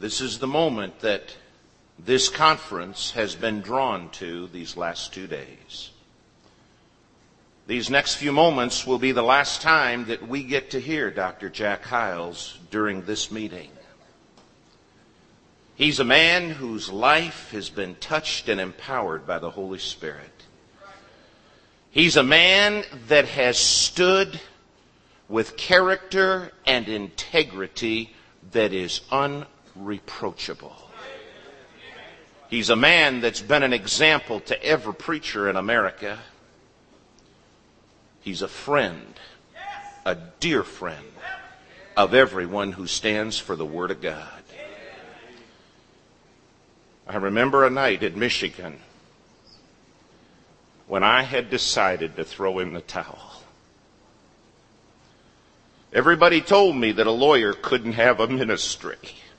This is the moment that this conference has been drawn to these last 2 days. These next few moments will be the last time that we get to hear Dr. Jack Hyles during this meeting. He's a man whose life has been touched and empowered by the Holy Spirit. He's a man that has stood with character and integrity that is unreproachable. He's a man that's been an example to every preacher in America. He's a friend, a dear friend of everyone who stands for the Word of God. I remember a night in Michigan when I had decided to throw in the towel. Everybody told me that a lawyer couldn't have a ministry.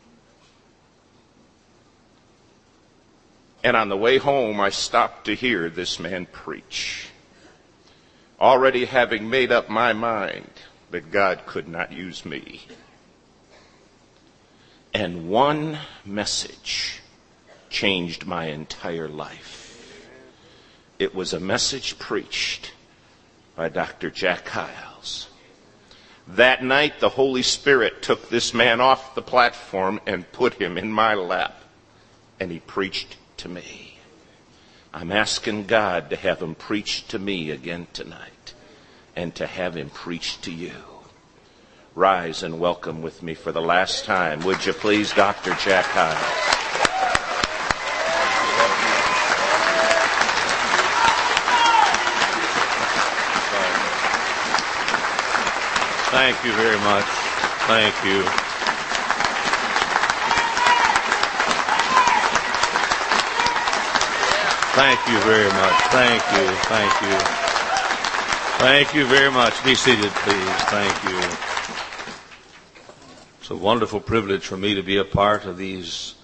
And on the way home, I stopped to hear this man preach, already having made up my mind that God could not use me. And one message changed my entire life. It was a message preached by Dr. Jack Hyles. That night, the Holy Spirit took this man off the platform and put him in my lap, and he preached to me. I'm asking God to have him preach to me again tonight, and to have him preach to you. Rise and welcome with me for the last time, would you please, Dr. Jack Hyles. Thank you very much. Thank you. Thank you very much. Thank you. Thank you. Thank you very much. Be seated, please. Thank you. It's a wonderful privilege for me to be a part of these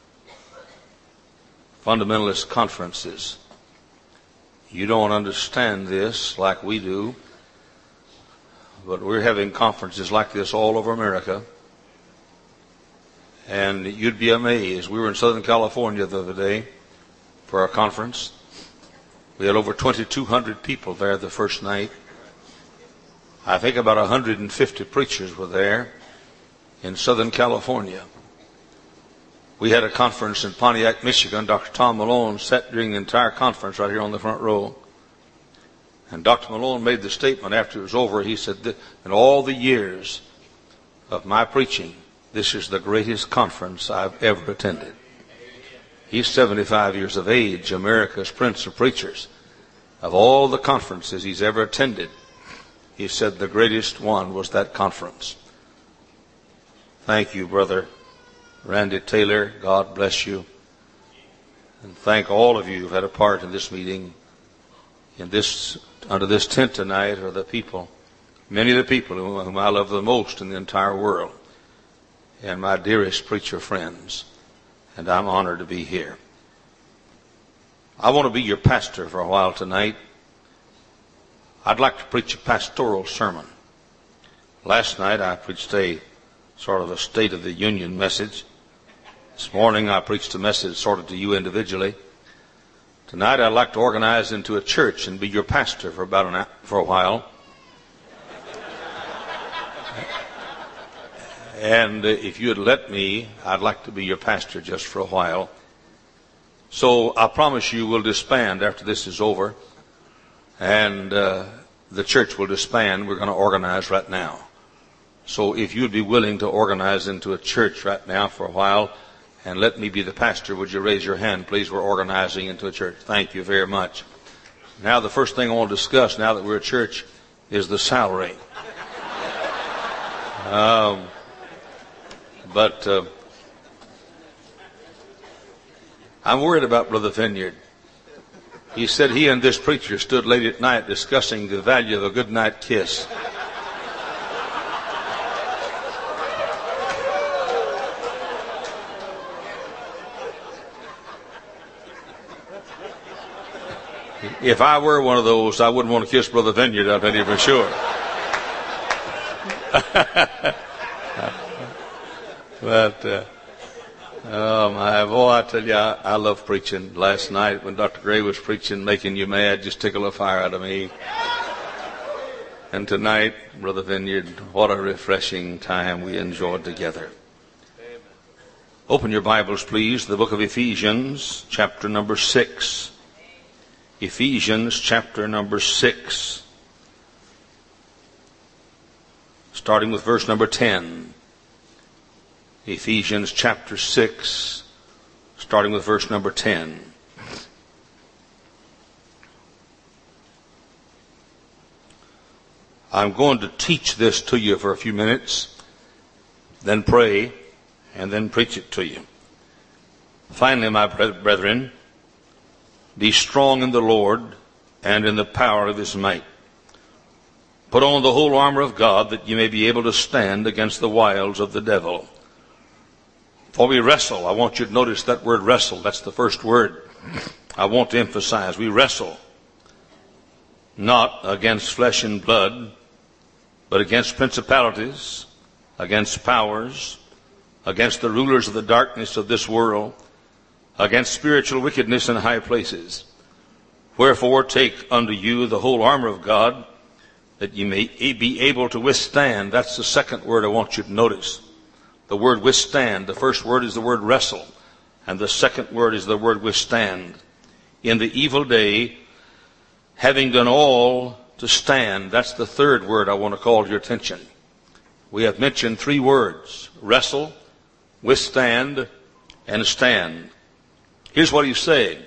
fundamentalist conferences. You don't understand this like we do, but we're having conferences like this all over America. And you'd be amazed. We were in Southern California the other day for our conference. We had over 2,200 people there the first night. I think about 150 preachers were there in Southern California. We had a conference in Pontiac, Michigan. Dr. Tom Malone sat during the entire conference right here on the front row. And Dr. Malone made the statement after it was over. He said, in all the years of my preaching, this is the greatest conference I've ever attended. He's 75 years of age, America's Prince of Preachers. Of all the conferences he's ever attended, he said the greatest one was that conference. Thank you, Brother Randy Taylor. God bless you. And thank all of you who've had a part in this meeting. Under this tent tonight are the people, many of the people whom I love the most in the entire world, and my dearest preacher friends. And I'm honored to be here. I want to be your pastor for a while tonight. I'd like to preach a pastoral sermon. Last night I preached a sort of a State of the Union message. This morning I preached a message sort of to you individually. Tonight I'd like to organize into a church and be your pastor for a while. And if you'd let me, I'd like to be your pastor just for a while. So I promise you we'll disband after this is over. And the church will disband. We're going to organize right now. So if you'd be willing to organize into a church right now for a while and let me be the pastor, would you raise your hand, please? We're organizing into a church. Thank you very much. Now the first thing I want to discuss now that we're a church is the salary. But I'm worried about Brother Vineyard. He said he and this preacher stood late at night discussing the value of a good night kiss. If I were one of those, I wouldn't want to kiss Brother Vineyard, I'll tell you for sure. But Oh my boy, I tell you, I love preaching. Last night when Dr. Gray was preaching, making you mad, just tickle the fire out of me. And tonight, Brother Vineyard, what a refreshing time we enjoyed together. Amen. Open your Bibles, please, to the book of Ephesians, chapter number 6. Ephesians, chapter number 6. Starting with verse number 10. Ephesians, chapter 6, starting with verse number 10. I'm going to teach this to you for a few minutes, then pray, and then preach it to you. Finally, my brethren, be strong in the Lord and in the power of his might. Put on the whole armor of God, that you may be able to stand against the wiles of the devil. For we wrestle. I want you to notice that word wrestle. That's the first word I want to emphasize. We wrestle not against flesh and blood, but against principalities, against powers, against the rulers of the darkness of this world, against spiritual wickedness in high places. Wherefore take unto you the whole armor of God, that you may be able to withstand. That's the second word I want you to notice. The word withstand. The first word is the word wrestle, and the second word is the word withstand. In the evil day, having done all to stand. That's the third word I want to call your attention. We have mentioned three words: wrestle, withstand, and stand. Here's what he's saying.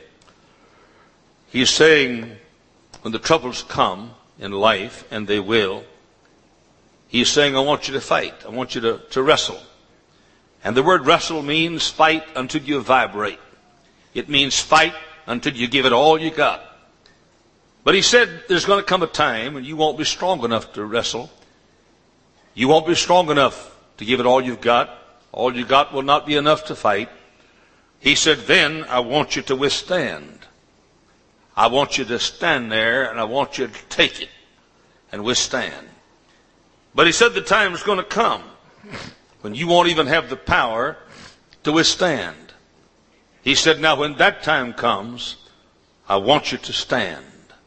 He's saying when the troubles come in life, and they will, he's saying, I want you to fight. I want you to wrestle. And the word wrestle means fight until you vibrate. It means fight until you give it all you got. But he said there's going to come a time when you won't be strong enough to wrestle. You won't be strong enough to give it all you've got. All you got will not be enough to fight. He said, then I want you to withstand. I want you to stand there, and I want you to take it and withstand. But he said the time is going to come when you won't even have the power to withstand. He said, now when that time comes, I want you to stand.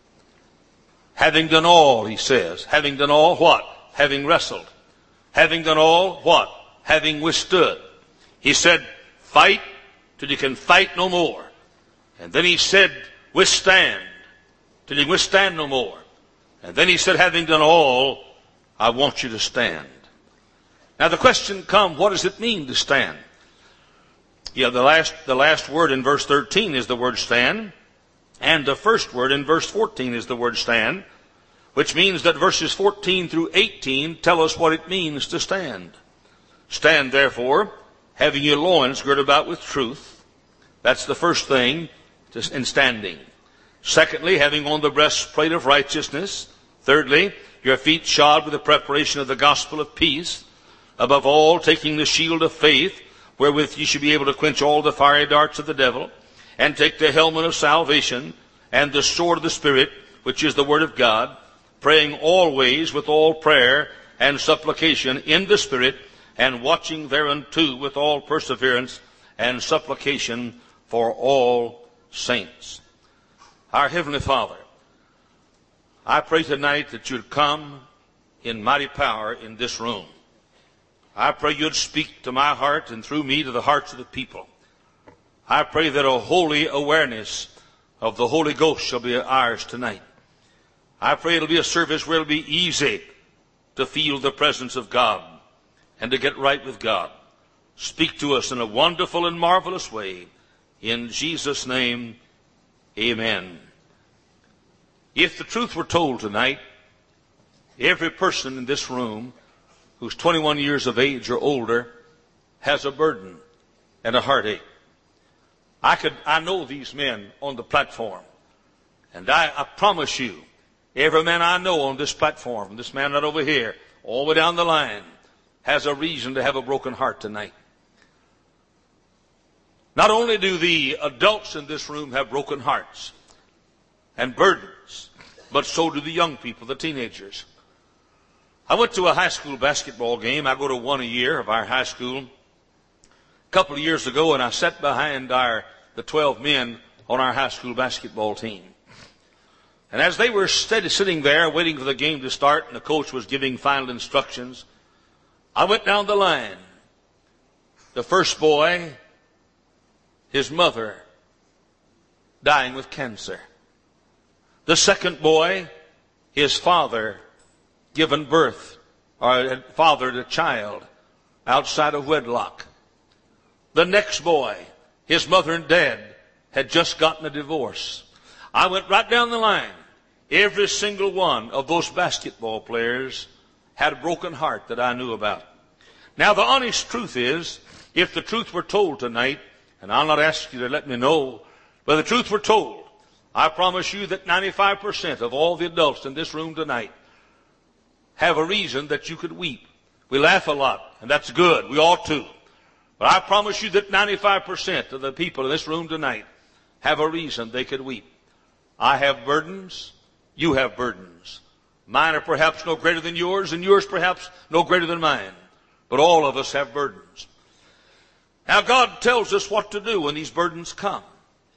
Having done all, he says. Having done all what? Having wrestled. Having done all what? Having withstood. He said, fight till you can fight no more. And then he said, withstand till you can withstand no more. And then he said, having done all, I want you to stand. Now the question comes, what does it mean to stand? Yeah, the last word in verse 13 is the word stand. And the first word in verse 14 is the word stand, which means that verses 14 through 18 tell us what it means to stand. Stand therefore, having your loins girt about with truth. That's the first thing in standing. Secondly, having on the breastplate of righteousness. Thirdly, your feet shod with the preparation of the gospel of peace. Above all, taking the shield of faith, wherewith ye should be able to quench all the fiery darts of the devil, and take the helmet of salvation, and the sword of the Spirit, which is the word of God, praying always with all prayer and supplication in the Spirit, and watching thereunto with all perseverance and supplication for all saints. Our Heavenly Father, I pray tonight that you'd come in mighty power in this room. I pray you'd speak to my heart and through me to the hearts of the people. I pray that a holy awareness of the Holy Ghost shall be ours tonight. I pray it'll be a service where it'll be easy to feel the presence of God and to get right with God. Speak to us in a wonderful and marvelous way. In Jesus' name, amen. If the truth were told tonight, every person in this room who's 21 years of age or older has a burden and a heartache. I know these men on the platform, and I promise you, every man I know on this platform, this man right over here, all the way down the line, has a reason to have a broken heart tonight. Not only do the adults in this room have broken hearts and burdens, but so do the young people, the teenagers. I went to a high school basketball game. I go to one a year of our high school. couple of years ago, and I sat behind the 12 men on our high school basketball team. And as they were sitting there waiting for the game to start and the coach was giving final instructions, I went down the line. The first boy, his mother dying with cancer. The second boy, his father given birth, or fathered a child outside of wedlock. The next boy, his mother and dad had just gotten a divorce. I went right down the line. Every single one of those basketball players had a broken heart that I knew about. Now, the honest truth is, if the truth were told tonight, and I'll not ask you to let me know, but the truth were told, I promise you that 95% of all the adults in this room tonight have a reason that you could weep. We laugh a lot, and that's good. We ought to. But I promise you that 95% of the people in this room tonight have a reason they could weep. I have burdens. You have burdens. Mine are perhaps no greater than yours, and yours perhaps no greater than mine. But all of us have burdens. Now, God tells us what to do when these burdens come.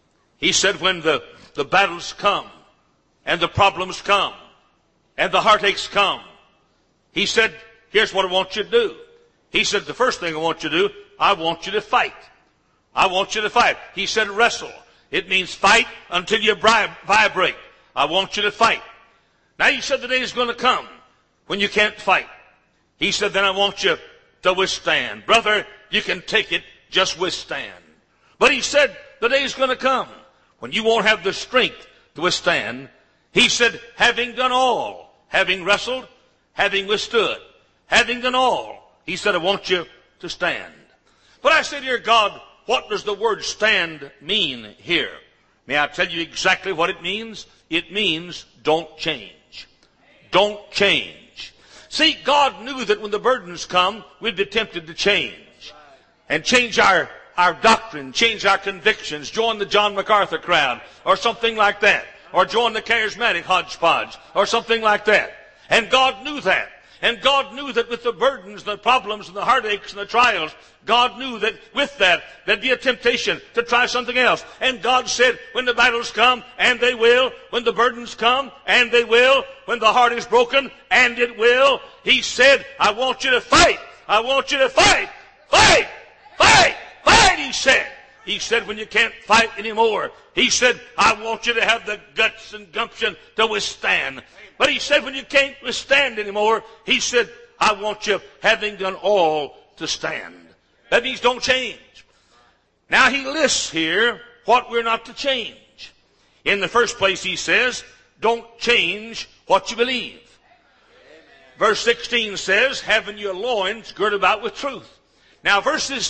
He said when the battles come, and the problems come, and the heartaches come, He said, here's what I want you to do. He said, the first thing I want you to do, I want you to fight. I want you to fight. He said, wrestle. It means fight until you vibrate. I want you to fight. Now, He said the day is going to come when you can't fight. He said, then I want you to withstand. Brother, you can take it, just withstand. But He said, the day is going to come when you won't have the strength to withstand. He said, having done all, having wrestled, having withstood, having done all, He said, I want you to stand. But I said, dear God, what does the word stand mean here? May I tell you exactly what it means? It means don't change. Don't change. See, God knew that when the burdens come, we'd be tempted to change. And change our doctrine, change our convictions, join the John MacArthur crowd, or something like that. Or join the charismatic hodgepodge, or something like that. And God knew that. And God knew that with the burdens, the problems, and the heartaches, and the trials, God knew that with that, there'd be a temptation to try something else. And God said, when the battles come, and they will, when the burdens come, and they will, when the heart is broken, and it will, He said, I want you to fight. I want you to fight. Fight! Fight! Fight, He said. He said, when you can't fight anymore, He said, I want you to have the guts and gumption to withstand. But He said, when you can't withstand anymore, He said, I want you, having done all, to stand. That means don't change. Now, He lists here what we're not to change. In the first place, He says, don't change what you believe. Verse 16 says, having your loins girt about with truth. Now, verses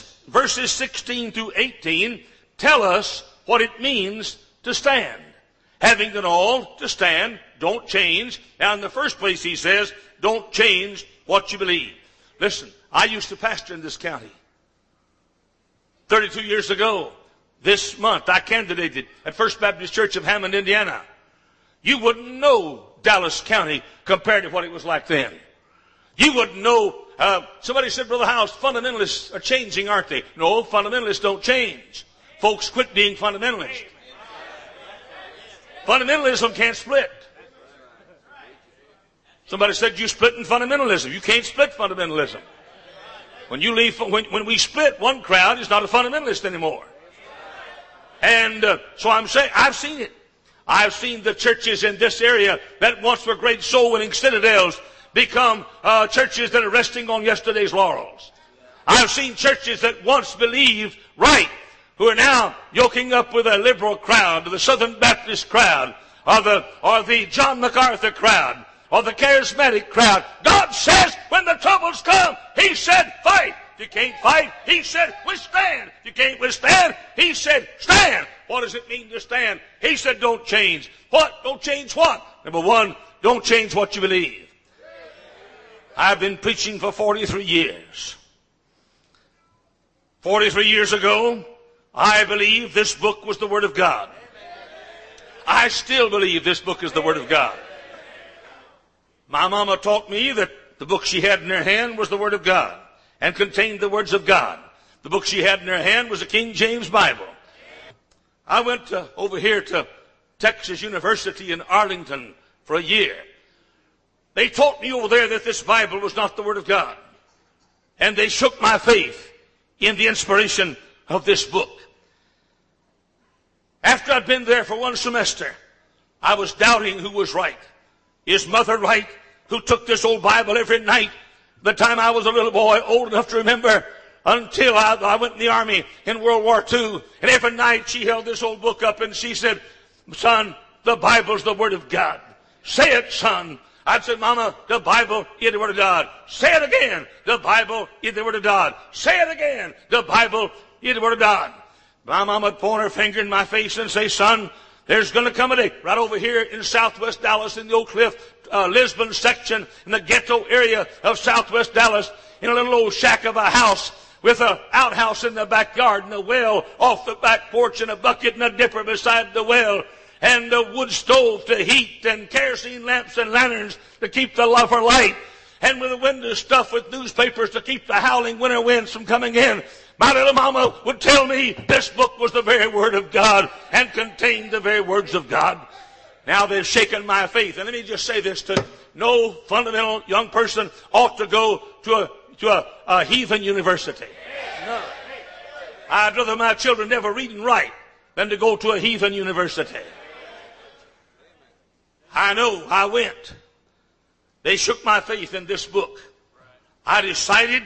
16 through 18 tell us what it means to stand. Having done all, to stand, don't change. Now, in the first place, He says, don't change what you believe. Listen, I used to pastor in this county. 32 years ago, this month, I candidated at First Baptist Church of Hammond, Indiana. You wouldn't know Dallas County compared to what it was like then. You wouldn't know. Somebody said, Brother House, fundamentalists are changing, aren't they? No, fundamentalists don't change. Folks, quit being fundamentalists. Fundamentalism can't split. Somebody said, you split in fundamentalism. You can't split fundamentalism. When you leave, when we split, one crowd is not a fundamentalist anymore. And so I'm saying, I've seen it. I've seen the churches in this area that once were great soul-winning citadels become churches that are resting on yesterday's laurels. I've seen churches that once believed right, who are now yoking up with a liberal crowd, or the Southern Baptist crowd, or the John MacArthur crowd, or the charismatic crowd. God says, when the troubles come, He said, fight. You can't fight. He said, withstand. You can't withstand. He said, stand. What does it mean to stand? He said, don't change. What? Don't change what? Number one, don't change what you believe. I've been preaching for 43 years. 43 years ago, I believe this book was the Word of God. I still believe this book is the Word of God. My mama taught me that the book she had in her hand was the Word of God and contained the words of God. The book she had in her hand was a King James Bible. I went over here to Texas University in Arlington for a year. They taught me over there that this Bible was not the Word of God. And they shook my faith in the inspiration of this book. After I'd been there for one semester, I was doubting who was right. Is Mother right, who took this old Bible every night, the time I was a little boy, old enough to remember, until I went in the army in World War II. And every night she held this old book up and she said, son, the Bible's the Word of God. Say it, son. I'd say, Mama, the Bible is the Word of God. Say it again. The Bible is the Word of God. Say it again. The Bible is the Word of God. My mama would point her finger in my face and say, son, there's going to come a day right over here in southwest Dallas in the Oak Cliff, Lisbon section, in the ghetto area of southwest Dallas, in a little old shack of a house with an outhouse in the backyard and a well off the back porch and a bucket and a dipper beside the well and a wood stove to heat and kerosene lamps and lanterns to keep the for light and with the windows stuffed with newspapers to keep the howling winter winds from coming in. My little mama would tell me this book was the very Word of God and contained the very words of God. Now they've shaken my faith. And let me just say this, to no fundamental young person ought to go to a heathen university. No. I'd rather my children never read and write than to go to a heathen university. I know, I went. They shook my faith in this book. I decided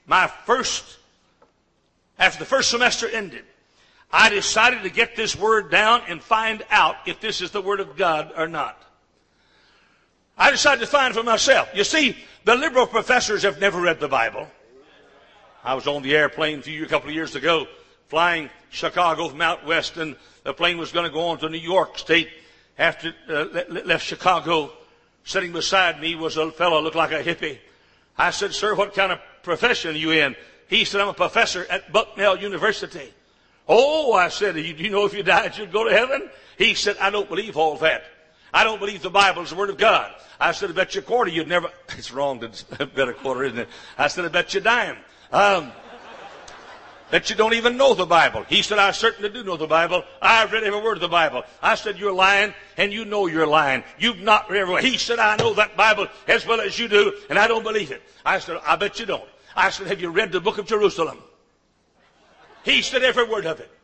after the first semester ended, I decided to get this Word down and find out if this is the Word of God or not. I decided to find for myself. You see, the liberal professors have never read the Bible. I was on the airplane a couple of years ago, flying Chicago from out west, and the plane was going to go on to New York State. After it left Chicago, sitting beside me was a fellow who looked like a hippie. I said, sir, what kind of profession are you in? He said, I'm a professor at Bucknell University. Oh, I said, do you know if you died you'd go to heaven? He said, I don't believe all that. I don't believe the Bible is the Word of God. I said, I bet you a quarter you'd never... It's wrong to bet a quarter, isn't it? I said, I bet you a dime. That you don't even know the Bible. He said, I certainly do know the Bible. I've read every word of the Bible. I said, you're lying, and you know you're lying. You've not read every word. He said, I know that Bible as well as you do, and I don't believe it. I said, I bet you don't. I said, have you read the book of Jerusalem? He said, every word of it.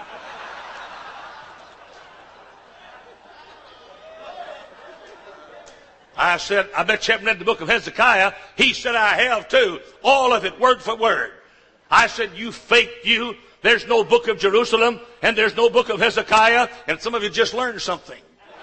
I said, I bet you haven't read the book of Hezekiah. He said, I have too. All of it, word for word. I said, you fake you. There's no book of Jerusalem, and there's no book of Hezekiah, and some of you just learned something.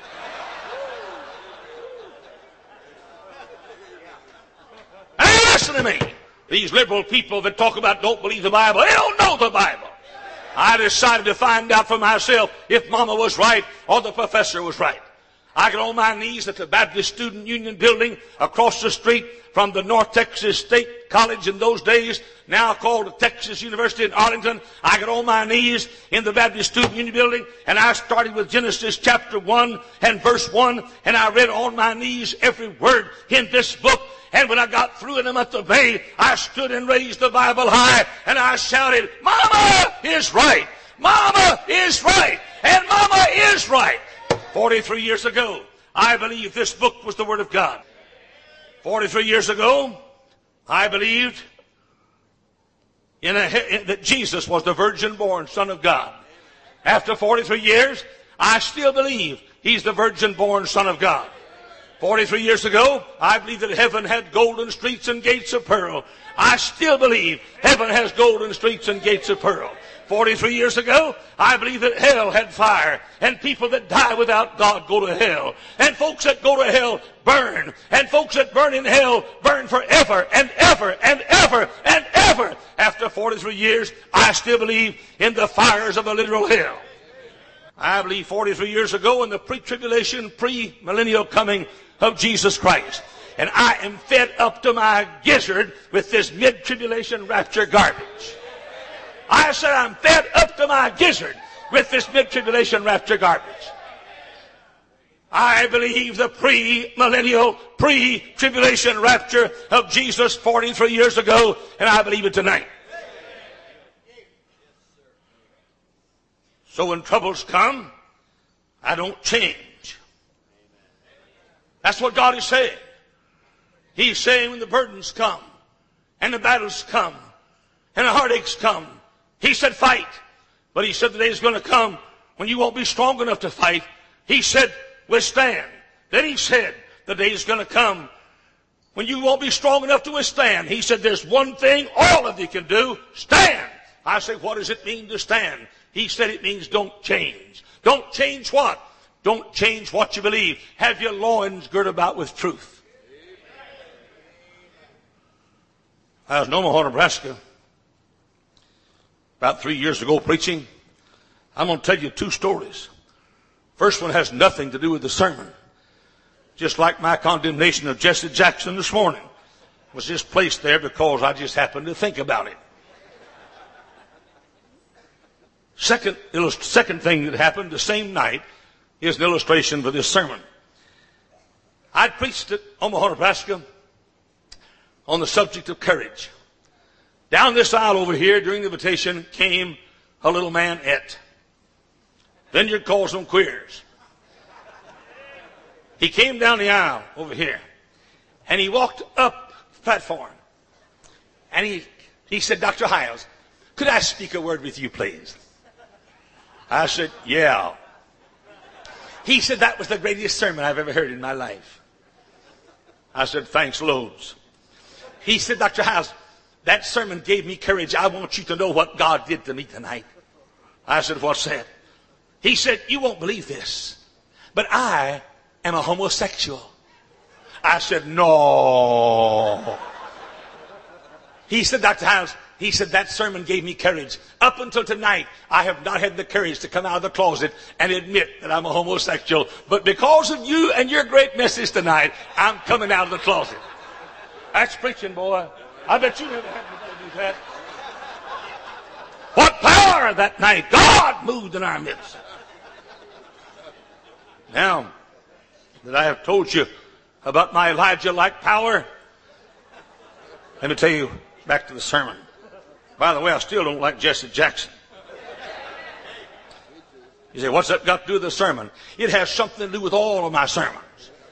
Hey, listen to me. These liberal people that talk about don't believe the Bible, they don't know the Bible. I decided to find out for myself if Mama was right or the professor was right. I got on my knees at the Baptist Student Union building across the street from the North Texas State College in those days, now called the Texas University in Arlington. I got on my knees in the Baptist Student Union building, and I started with Genesis chapter 1 and verse 1, and I read on my knees every word in this book. And when I got through in the month of May, I stood and raised the Bible high, and I shouted, Mama is right! Mama is right! And Mama is right! 43 years ago, I believed this book was the Word of God. 43 years ago, I believed that Jesus was the virgin-born Son of God. After 43 years, I still believe He's the virgin-born Son of God. 43 years ago, I believed that heaven had golden streets and gates of pearl. I still believe heaven has golden streets and gates of pearl. 43 years ago, I believe that hell had fire, and people that die without God go to hell. And folks that go to hell burn. And folks that burn in hell burn forever and ever and ever and ever. After 43 years, I still believe in the fires of a literal hell. I believe 43 years ago in the pre-tribulation, pre-millennial coming of Jesus Christ. And I am fed up to my gizzard with this mid-tribulation rapture garbage. I said I'm fed up to my gizzard with this mid-tribulation rapture garbage. I believe the pre-millennial, pre-tribulation rapture of Jesus 43 years ago, and I believe it tonight. So when troubles come, I don't change. That's what God is saying. He's saying when the burdens come, and the battles come, and the heartaches come, He said fight. But He said the day is going to come when you won't be strong enough to fight. He said withstand. Then He said the day is going to come when you won't be strong enough to withstand. He said there's one thing all of you can do, stand. I say, what does it mean to stand? He said it means don't change. Don't change what? Don't change what you believe. Have your loins girded about with truth. I was in Omaha, Nebraska, about 3 years ago preaching. I'm going to tell you 2 stories. First one has nothing to do with the sermon. Just like my condemnation of Jesse Jackson this morning was just placed there because I just happened to think about it. Second thing that happened the same night is an illustration for this sermon. I preached at Omaha, Nebraska on the subject of courage. Down this aisle over here during the invitation came a little man, Vineyard calls them queers. He came down the aisle over here, and he walked up the platform, and he said, Dr. Hiles, could I speak a word with you, please? I said, yeah. He said, that was the greatest sermon I've ever heard in my life. I said, thanks loads. He said, Dr. Hiles, that sermon gave me courage. I want you to know what God did to me tonight. I said, what's that? He said, you won't believe this, but I am a homosexual. I said, no. He said, Dr. Hiles, he said, that sermon gave me courage. Up until tonight, I have not had the courage to come out of the closet and admit that I'm a homosexual. But because of you and your great message tonight, I'm coming out of the closet. That's preaching, boy. I bet you never had to do that. What power that night. God moved in our midst. Now that I have told you about my Elijah-like power, let me tell you back to the sermon. By the way, I still don't like Jesse Jackson. You say, what's that got to do with the sermon? It has something to do with all of my sermons.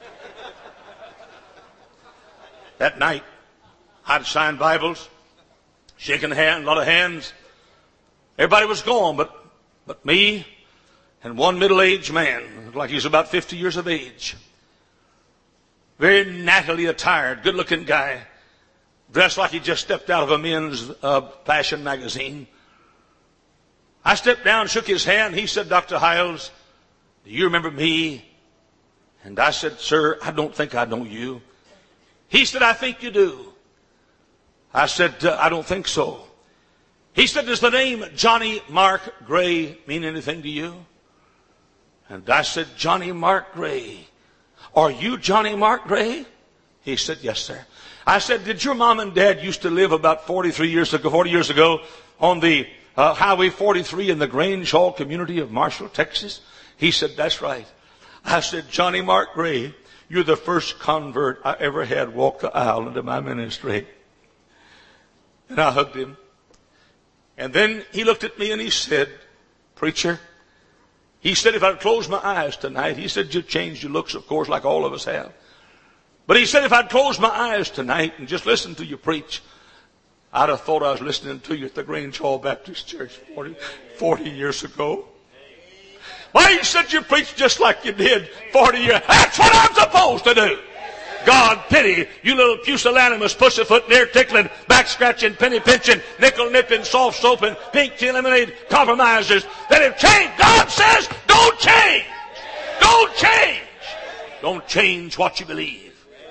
That night, I'd signed Bibles, shaking hands, a lot of hands. Everybody was gone, but me and one middle-aged man, looked like he was about 50 years of age. Very nattily attired, good-looking guy, dressed like he just stepped out of a men's fashion magazine. I stepped down, shook his hand. He said, Dr. Hiles, do you remember me? And I said, sir, I don't think I know you. He said, I think you do. I said, I don't think so. He said, does the name Johnny Mark Gray mean anything to you? And I said, Johnny Mark Gray. Are you Johnny Mark Gray? He said, yes, sir. I said, did your mom and dad used to live about 40 years ago on the Highway 43 in the Grange Hall community of Marshall, Texas? He said, that's right. I said, Johnny Mark Gray, you're the first convert I ever had walk the aisle into my ministry. And I hugged him. And then he looked at me and he said, preacher, he said, if I'd close my eyes tonight, he said, you changed your looks, of course, like all of us have. But he said, if I'd close my eyes tonight and just listen to you preach, I'd have thought I was listening to you at the Grange Hall Baptist Church 40 years ago. Why, he said, you preached just like you did 40 years. That's what I'm supposed to do. God pity you little pusillanimous, pussyfoot, near tickling, back scratching, penny pinching, nickel nipping, soft soaping, pink tea lemonade compromisers that have changed. God says, don't change. Don't change. Don't change what you believe.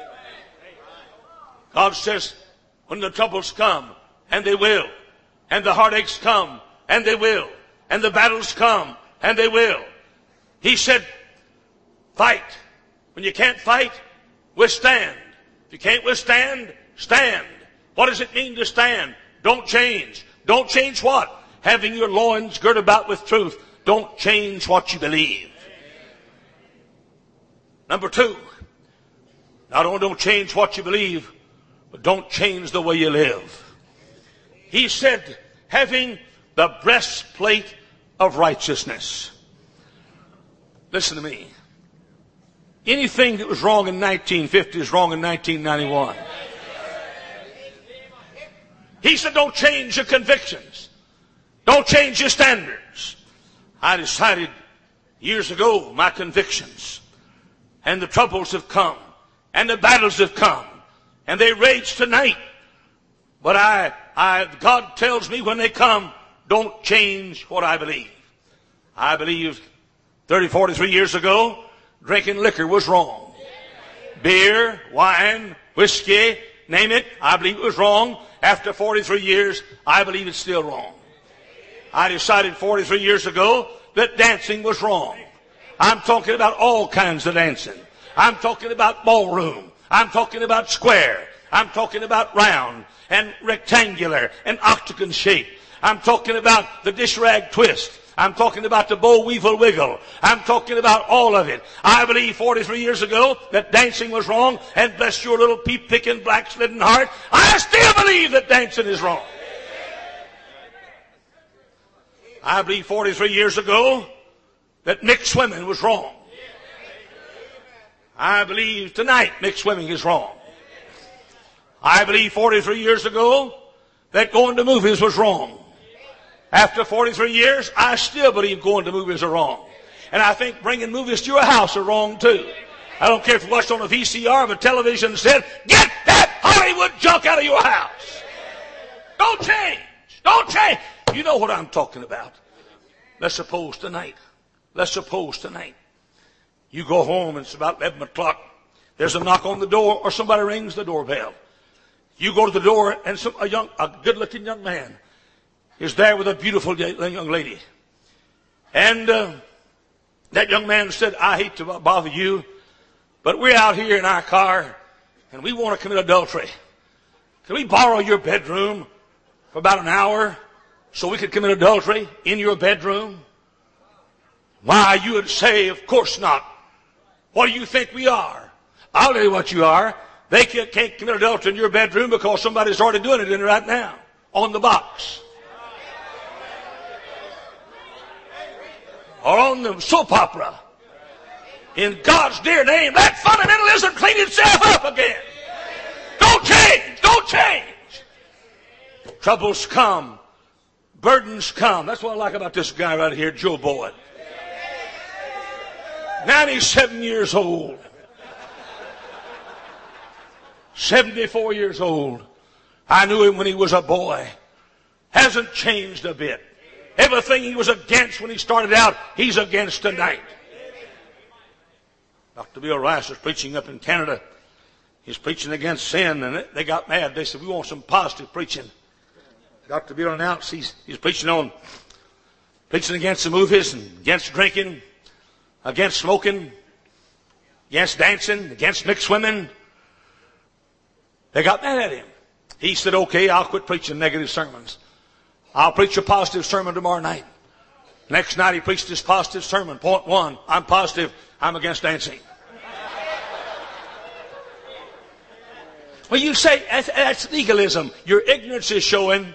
God says, when the troubles come, and they will, and the heartaches come, and they will, and the battles come, and they will. He said, fight. When you can't fight, withstand. If you can't withstand, stand. What does it mean to stand? Don't change. Don't change what? Having your loins girded about with truth. Don't change what you believe. Number 2, not only don't change what you believe, but don't change the way you live. He said, having the breastplate of righteousness. Listen to me. Anything that was wrong in 1950 is wrong in 1991. He said, don't change your convictions. Don't change your standards. I decided years ago my convictions, and the troubles have come, and the battles have come, and they rage tonight. But God tells me when they come, don't change what I believe. I believe 30, 43 years ago, drinking liquor was wrong. Beer, wine, whiskey, name it, I believe it was wrong. After 43 years, I believe it's still wrong. I decided 43 years ago that dancing was wrong. I'm talking about all kinds of dancing. I'm talking about ballroom. I'm talking about square. I'm talking about round and rectangular and octagon shape. I'm talking about the dish rag twist. I'm talking about the boll weevil wiggle. I'm talking about all of it. I believe 43 years ago that dancing was wrong, and bless your little peep-picking, black-slidden heart, I still believe that dancing is wrong. I believe 43 years ago that mixed swimming was wrong. I believe tonight mixed swimming is wrong. I believe 43 years ago that going to movies was wrong. After 43 years, I still believe going to movies are wrong. And I think bringing movies to your house are wrong too. I don't care if you watched on a VCR of a television set, get that Hollywood junk out of your house. Don't change. Don't change. You know what I'm talking about. Let's suppose tonight you go home and it's about 11 o'clock. There's a knock on the door or somebody rings the doorbell. You go to the door and a good-looking young man is there with a beautiful young lady. And that young man said, I hate to bother you, but we're out here in our car and we want to commit adultery. Can we borrow your bedroom for about an hour so we could commit adultery in your bedroom? Why, you would say, of course not. What do you think we are? I'll tell you what you are. They can't commit adultery in your bedroom because somebody's already doing it in it right now on the box. Or on the soap opera. In God's dear name, let fundamentalism clean itself up again. Don't change. Don't change. Troubles come. Burdens come. That's what I like about this guy right here, Joe Boyd. 97 years old. 74 years old. I knew him when he was a boy. Hasn't changed a bit. Everything he was against when he started out, he's against tonight. Dr. Bill Rice was preaching up in Canada. He's preaching against sin, and they got mad. They said, we want some positive preaching. Dr. Bill announced he's preaching against the movies and against drinking, against smoking, against dancing, against mixed women. They got mad at him. He said, okay, I'll quit preaching negative sermons. I'll preach a positive sermon tomorrow night. Next night he preached his positive sermon. Point one, I'm positive, I'm against dancing. Well, you say, that's legalism. Your ignorance is showing.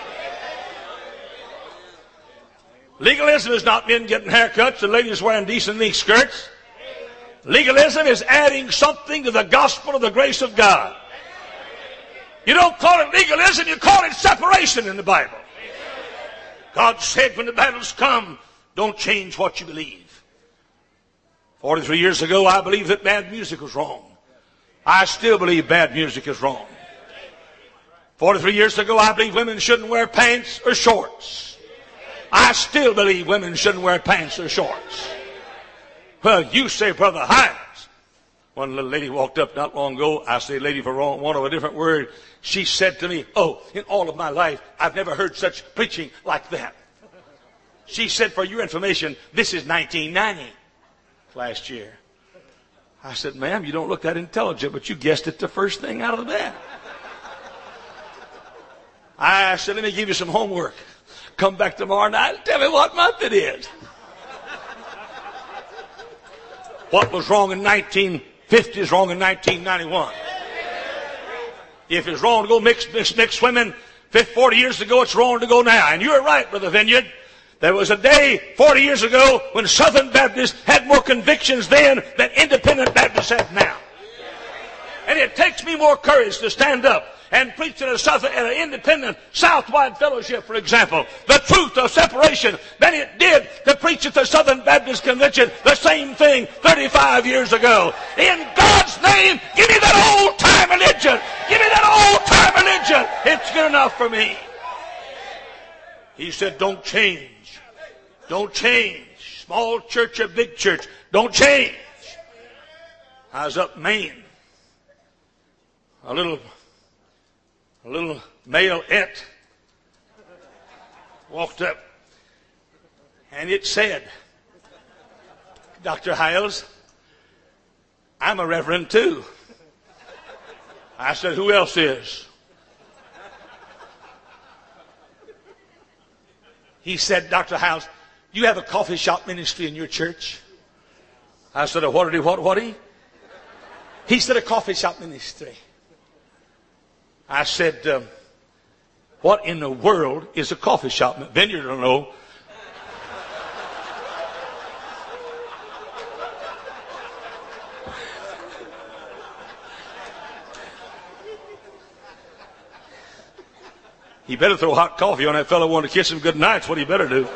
Legalism is not men getting haircuts and ladies wearing decent neat skirts. Legalism is adding something to the gospel of the grace of God. You don't call it legalism, you call it separation in the Bible. God said when the battles come, don't change what you believe. 43 years ago, I believed that bad music was wrong. I still believe bad music is wrong. 43 years ago, I believe women shouldn't wear pants or shorts. I still believe women shouldn't wear pants or shorts. Well, you say, Brother Hines. One little lady walked up not long ago. I say lady for want of a different word. She said to me, oh, in all of my life, I've never heard such preaching like that. She said, for your information, this is 1990, last year. I said, ma'am, you don't look that intelligent, but you guessed it the first thing out of the bat. I said, let me give you some homework. Come back tomorrow night and tell me what month it is. What was wrong in 1950 is wrong in 1991. If it's wrong to go mix swimming 40 years ago, it's wrong to go now. And you're right, Brother Vineyard. There was a day 40 years ago when Southern Baptists had more convictions then than Independent Baptists have now. And it takes me more courage to stand up and preach at an independent Southwide Fellowship, for example, the truth of separation, than it did to preach at the Southern Baptist Convention the same thing 35 years ago. In God's name, give me that old-time religion. Give me that old-time religion. It's good enough for me. He said, don't change. Don't change. Small church or big church, don't change. I was up Maine. A little male-ette walked up, and it said, Dr. Hiles, I'm a reverend too. I said, who else is? He said, Dr. Hiles, you have a coffee shop ministry in your church? I said, what? He said, a coffee shop ministry. I said, what in the world is a coffee shop? Vineyard don't know. He better throw hot coffee on that fellow who wanted to kiss him good night. That's what he better do.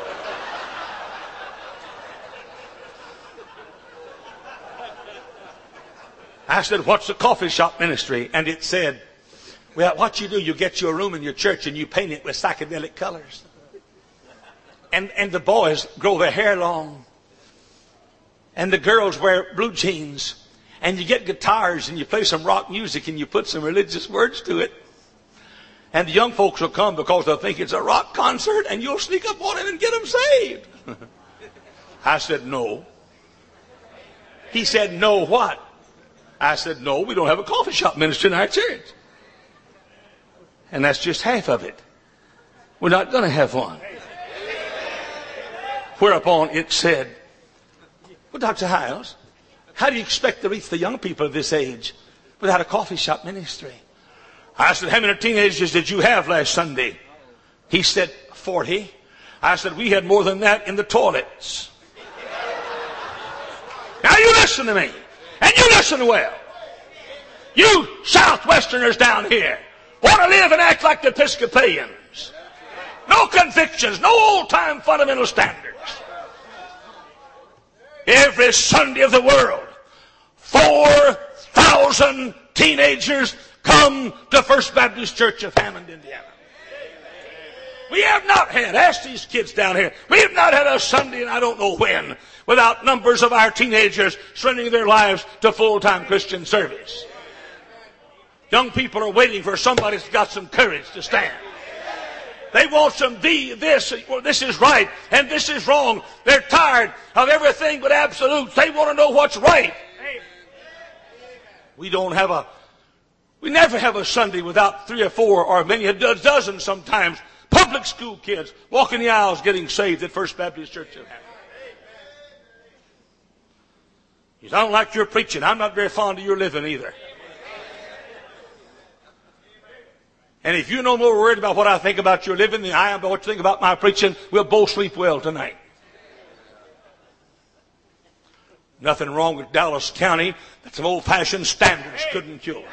I said, what's the coffee shop ministry? And it said, well, what you do, you get you a room in your church and you paint it with psychedelic colors. And the boys grow their hair long. And the girls wear blue jeans. And you get guitars and you play some rock music and you put some religious words to it. And the young folks will come because they'll think it's a rock concert and you'll sneak up on them and get them saved. I said, no. He said, no what? I said, no, we don't have a coffee shop ministry in our church. And that's just half of it. We're not going to have one. Whereupon it said, well, Dr. Hiles, how do you expect to reach the young people of this age without a coffee shop ministry? I said, how many teenagers did you have last Sunday? He said, 40. I said, we had more than that in the toilets. Now you listen to me. And you listen well. You Southwesterners down here want to live and act like the Episcopalians. No convictions, no old-time fundamental standards. Every Sunday of the world, 4,000 teenagers come to First Baptist Church of Hammond, Indiana. We have not had, ask these kids down here, we have not had a Sunday, and I don't know when, without numbers of our teenagers surrendering their lives to full-time Christian service. Young people are waiting for somebody that's got some courage to stand. They want some this is right and this is wrong. They're tired of everything but absolutes. They want to know what's right. We never have a Sunday without 3 or 4 or many a dozen sometimes public school kids walking the aisles getting saved at First Baptist Church of Hammond. I don't like your preaching. I'm not very fond of your living either. And if you're no more worried about what I think about your living than I am about what you think about my preaching, we'll both sleep well tonight. Nothing wrong with Dallas County that some old-fashioned standards couldn't cure.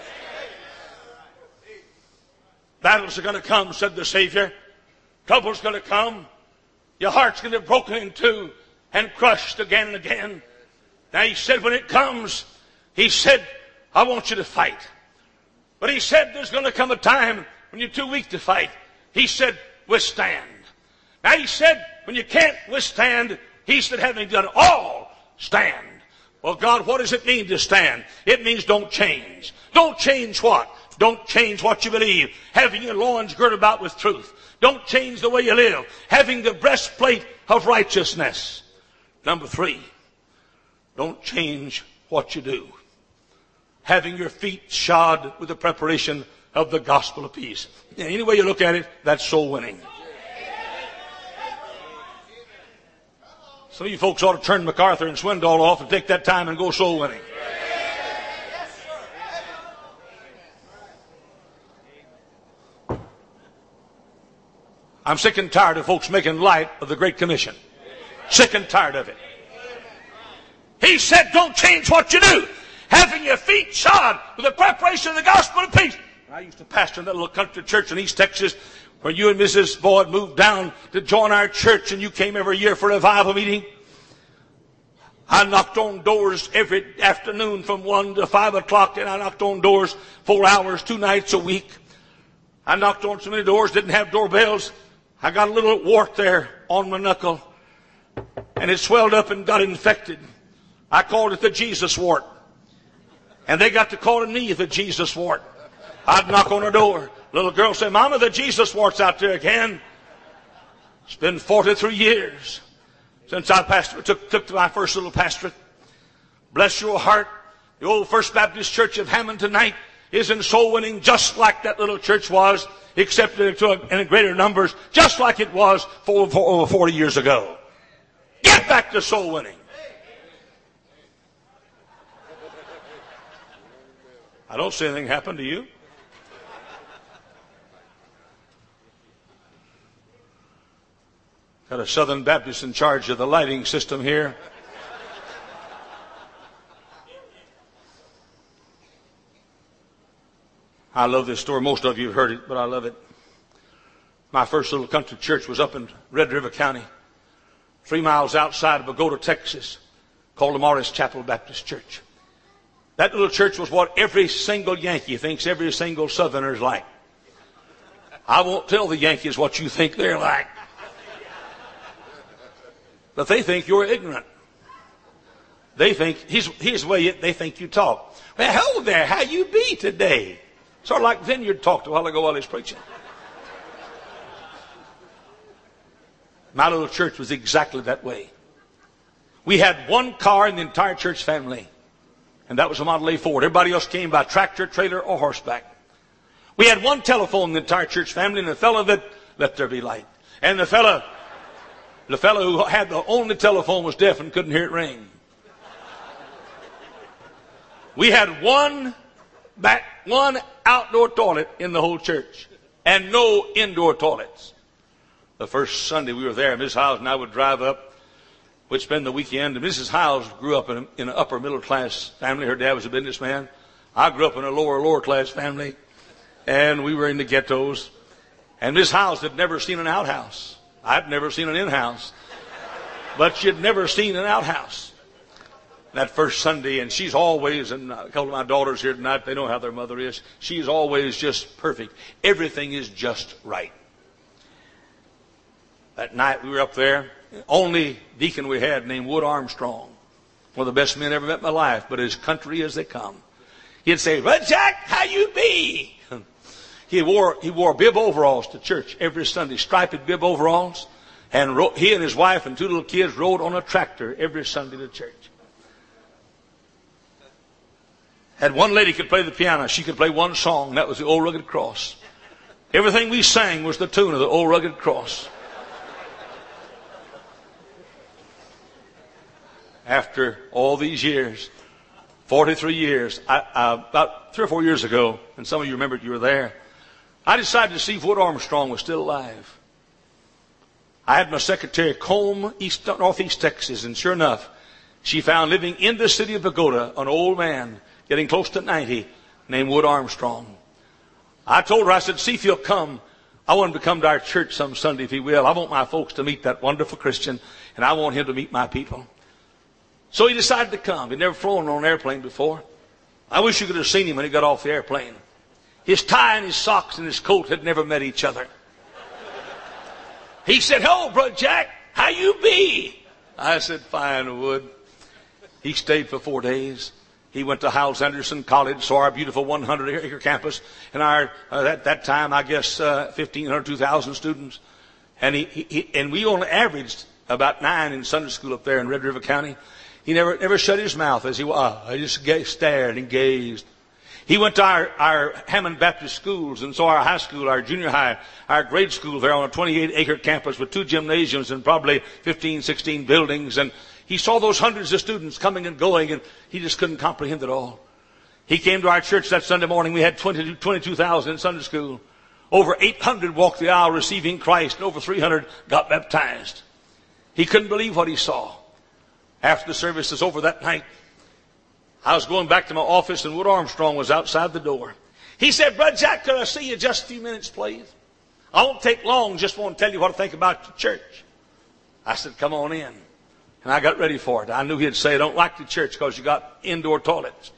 Battles are going to come, said the Savior. Trouble's going to come. Your heart's going to be broken in two and crushed again and again. Now he said when it comes, he said, I want you to fight. But he said there's going to come a time when you're too weak to fight. He said, withstand. Now he said, when you can't withstand, he said, having done all, stand. Well, God, what does it mean to stand? It means don't change. Don't change what? Don't change what you believe. Having your loins girded about with truth. Don't change the way you live. Having the breastplate of righteousness. Number 3, don't change what you do. Having your feet shod with the preparation of the gospel of peace. Any way you look at it, that's soul winning. Some of you folks ought to turn MacArthur and Swindoll off and take that time and go soul winning. I'm sick and tired of folks making light of the Great Commission. Sick and tired of it. He said, don't change what you do. Having your feet shod with the preparation of the gospel of peace. I used to pastor in that little country church in East Texas where you and Mrs. Boyd moved down to join our church, and you came every year for a revival meeting. I knocked on doors every afternoon from 1 to 5 o'clock, and I knocked on doors 4 hours, 2 nights a week. I knocked on so many doors, didn't have doorbells. I got a little wart there on my knuckle, and it swelled up and got infected. I called it the Jesus wart. And they got to calling me the Jesus wart. I'd knock on a door. Little girl said, Mama, the Jesus wart's out there again. It's been 43 years since I took my first little pastorate. Bless your heart. The old First Baptist Church of Hammond tonight is in soul winning just like that little church was, except in greater numbers, just like it was for over 40 years ago. Get back to soul winning. I don't see anything happen to you. Got a Southern Baptist in charge of the lighting system here. I love this story. Most of you have heard it, but I love it. My first little country church was up in Red River County, 3 miles outside of Bogota, Texas, called the Morris Chapel Baptist Church. That little church was what every single Yankee thinks every single Southerner's like. I won't tell the Yankees what you think they're like. But they think you're ignorant. They think, here's the way they think you talk. Well, hello there, how you be today? Sort of like Vineyard talked a while ago while he was preaching. My little church was exactly that way. We had one car in the entire church family, and that was a Model A Ford. Everybody else came by tractor, trailer, or horseback. We had one telephone in the entire church family, and the fellow that let there be light. And the fellow who had the only telephone was deaf and couldn't hear it ring. We had one outdoor toilet in the whole church and no indoor toilets. The first Sunday we were there, Mrs. Howes and I would drive up. We'd spend the weekend. And Mrs. Howes grew up in an upper middle class family. Her dad was a businessman. I grew up in a lower class family. And we were in the ghettos. And Mrs. Howes had never seen an outhouse. I'd never seen an in-house. But she'd never seen an outhouse. That first Sunday, and she's always, and a couple of my daughters here tonight, they know how their mother is. She's always just perfect. Everything is just right. That night we were up there. The only deacon we had named Wood Armstrong. One of the best men I ever met in my life, but as country as they come. He'd say, "Brother Jack, how you be?" He wore bib overalls to church every Sunday, striped bib overalls. And he and his wife and 2 little kids rode on a tractor every Sunday to church. Had one lady could play the piano. She could play one song. That was the Old Rugged Cross. Everything we sang was the tune of the Old Rugged Cross. After all these years, 43 years, about 3 or 4 years ago, and some of you remembered you were there, I decided to see if Wood Armstrong was still alive. I had my secretary comb northeast Texas, and sure enough, she found living in the city of Bogota an old man, getting close to 90, named Wood Armstrong. I told her, I said, see if he'll come. I want him to come to our church some Sunday if he will. I want my folks to meet that wonderful Christian, and I want him to meet my people. So he decided to come. He'd never flown on an airplane before. I wish you could have seen him when he got off the airplane. His tie and his socks and his coat had never met each other. He said, "Hello, Brother Jack, how you be?" I said, "Fine, Wood." He stayed for 4 days. He went to Howells Anderson College, saw our beautiful 100-acre campus, and our at that time, I guess, 1,500, 2,000 students. And and we only averaged about 9 in Sunday school up there in Red River County. He never shut his mouth as he was. I just stared and gazed. He went to our Hammond Baptist schools and saw our high school, our junior high, our grade school there on a 28-acre campus with 2 gymnasiums and probably 15, 16 buildings. And he saw those hundreds of students coming and going, and he just couldn't comprehend it all. He came to our church that Sunday morning. We had 22,000 in Sunday school. Over 800 walked the aisle receiving Christ, and over 300 got baptized. He couldn't believe what he saw. After the service was over that night, I was going back to my office, and Wood Armstrong was outside the door. He said, Brother Jack, could I see you just a few minutes, please? I won't take long, just want to tell you what I think about the church. I said, come on in. And I got ready for it. I knew he'd say, I don't like the church because you got indoor toilets.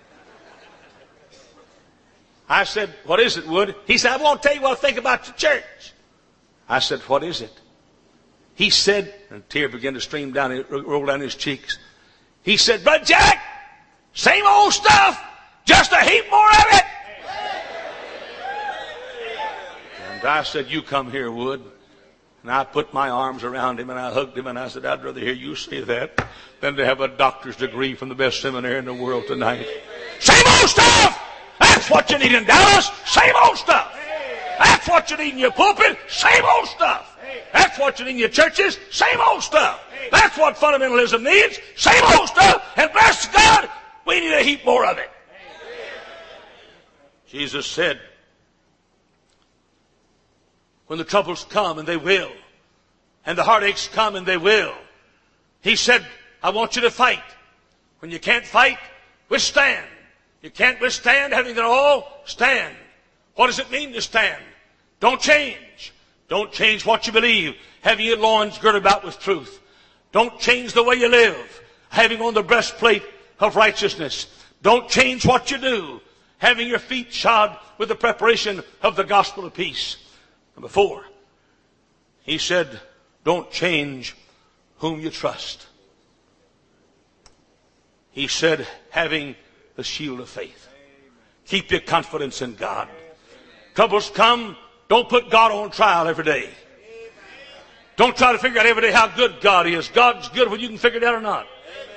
I said, what is it, Wood? He said, I want to tell you what I think about the church. I said, what is it? He said, and a tear began to stream down, roll down his cheeks. He said, Brother Jack, same old stuff, just a heap more of it. And I said, you come here, Wood. And I put my arms around him and I hugged him and I said, I'd rather hear you say that than to have a doctor's degree from the best seminary in the world tonight. Same old stuff! That's what you need in Dallas. Same old stuff. That's what you need in your pulpit. Same old stuff. That's what you need in your churches. Same old stuff. That's what fundamentalism needs. Same old stuff. And bless God, we need a heap more of it. Jesus said, when the troubles come, and they will, and the heartaches come, and they will, he said, I want you to fight. When you can't fight, withstand. You can't withstand having it all, stand. What does it mean to stand? Don't change. Don't change what you believe, having your loins girded about with truth. Don't change the way you live, having on the breastplate of righteousness. Don't change what you do, having your feet shod with the preparation of the gospel of peace. Number 4, he said, don't change whom you trust. He said, having the shield of faith. Keep your confidence in God. Troubles come, don't put God on trial every day. Don't try to figure out every day how good God is. God's good whether you can figure it out or not.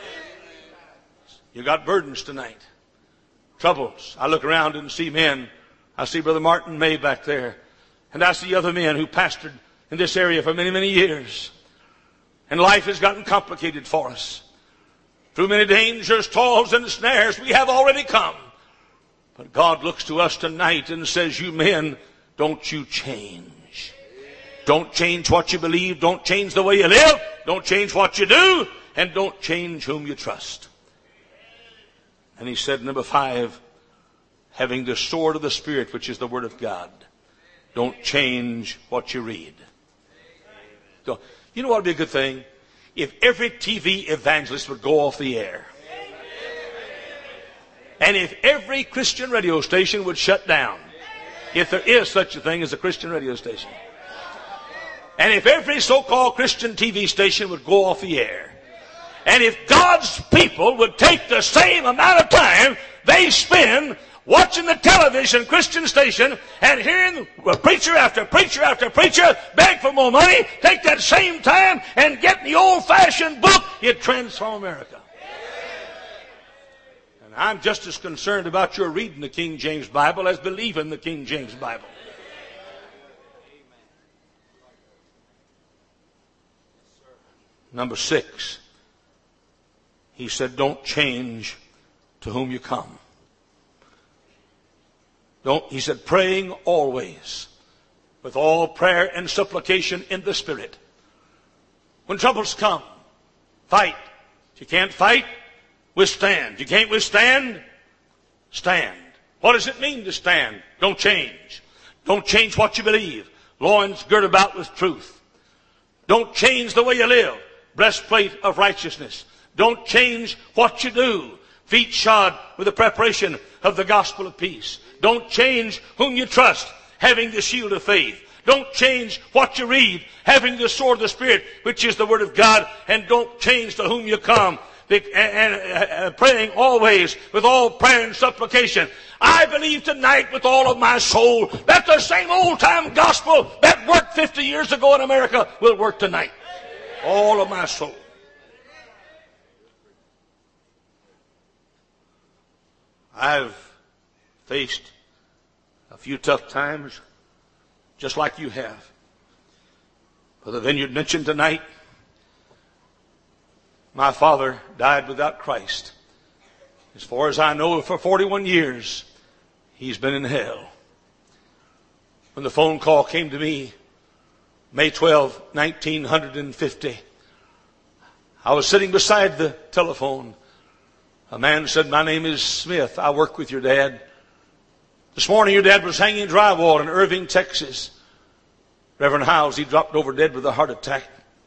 You got burdens tonight. Troubles. I look around and see men. I see Brother Martin May back there. And I see other men who pastored in this area for many, many years. And life has gotten complicated for us. Through many dangers, toils, and snares, we have already come. But God looks to us tonight and says, you men, don't you change. Don't change what you believe. Don't change the way you live. Don't change what you do. And don't change whom you trust. And he said, number 5, having the sword of the Spirit, which is the Word of God. Don't change what you read. So, you know what would be a good thing? If every TV evangelist would go off the air. And if every Christian radio station would shut down. If there is such a thing as a Christian radio station. And if every so-called Christian TV station would go off the air. And if God's people would take the same amount of time they spend watching the television Christian station and hearing preacher after preacher after preacher beg for more money, take that same time and get the old-fashioned book, it'd transform America. And I'm just as concerned about your reading the King James Bible as believing the King James Bible. Number 6, he said, don't change to whom you come. He said, praying always with all prayer and supplication in the Spirit. When troubles come, fight. If you can't fight, withstand. If you can't withstand, stand. What does it mean to stand? Don't change. Don't change what you believe. Loins girded about with truth. Don't change the way you live. Breastplate of righteousness. Don't change what you do. Feet shod with the preparation of the gospel of peace. Don't change whom you trust, having the shield of faith. Don't change what you read, having the sword of the Spirit, which is the Word of God. And don't change to whom you come, and praying always with all prayer and supplication. I believe tonight with all of my soul that the same old-time gospel that worked 50 years ago in America will work tonight. All of my soul. I've faced a few tough times, just like you have. Brother Vineyard mentioned tonight, my father died without Christ. As far as I know, for 41 years, he's been in hell. when the phone call came to me, May 12, 1950, I was sitting beside the telephone. A man said, "My name is Smith. I work with your dad. This morning your dad was hanging drywall in Irving, Texas. Reverend Howes, he dropped over dead with a heart attack."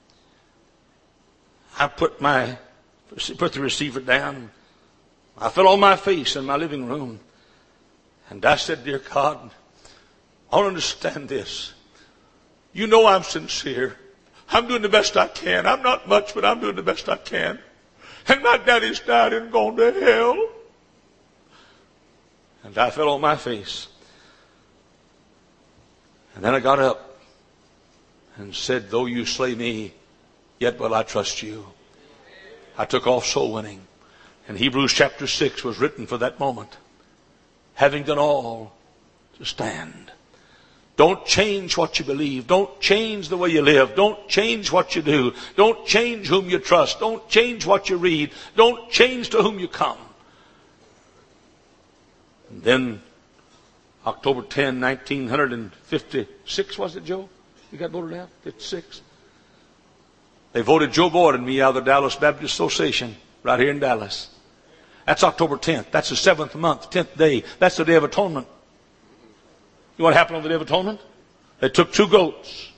I put the receiver down. I fell on my face in my living room. And I said, "Dear God, I don't understand this. You know I'm sincere. I'm doing the best I can. I'm not much, but I'm doing the best I can. And my daddy's died and gone to hell." And I fell on my face. And then I got up and said, "Though you slay me, yet will I trust you." I took off soul winning. And Hebrews chapter 6 was written for that moment. Having done all, to stand. Don't change what you believe. Don't change the way you live. Don't change what you do. Don't change whom you trust. Don't change what you read. Don't change to whom you come. And then, October 10, 1956, was it, Joe? You got voted out? 56? They voted Joe Boyd and me out of the Dallas Baptist Association right here in Dallas. That's October 10th. That's the 7th month, 10th day. That's the Day of Atonement. You know what happened on the Day of Atonement? They took 2 goats.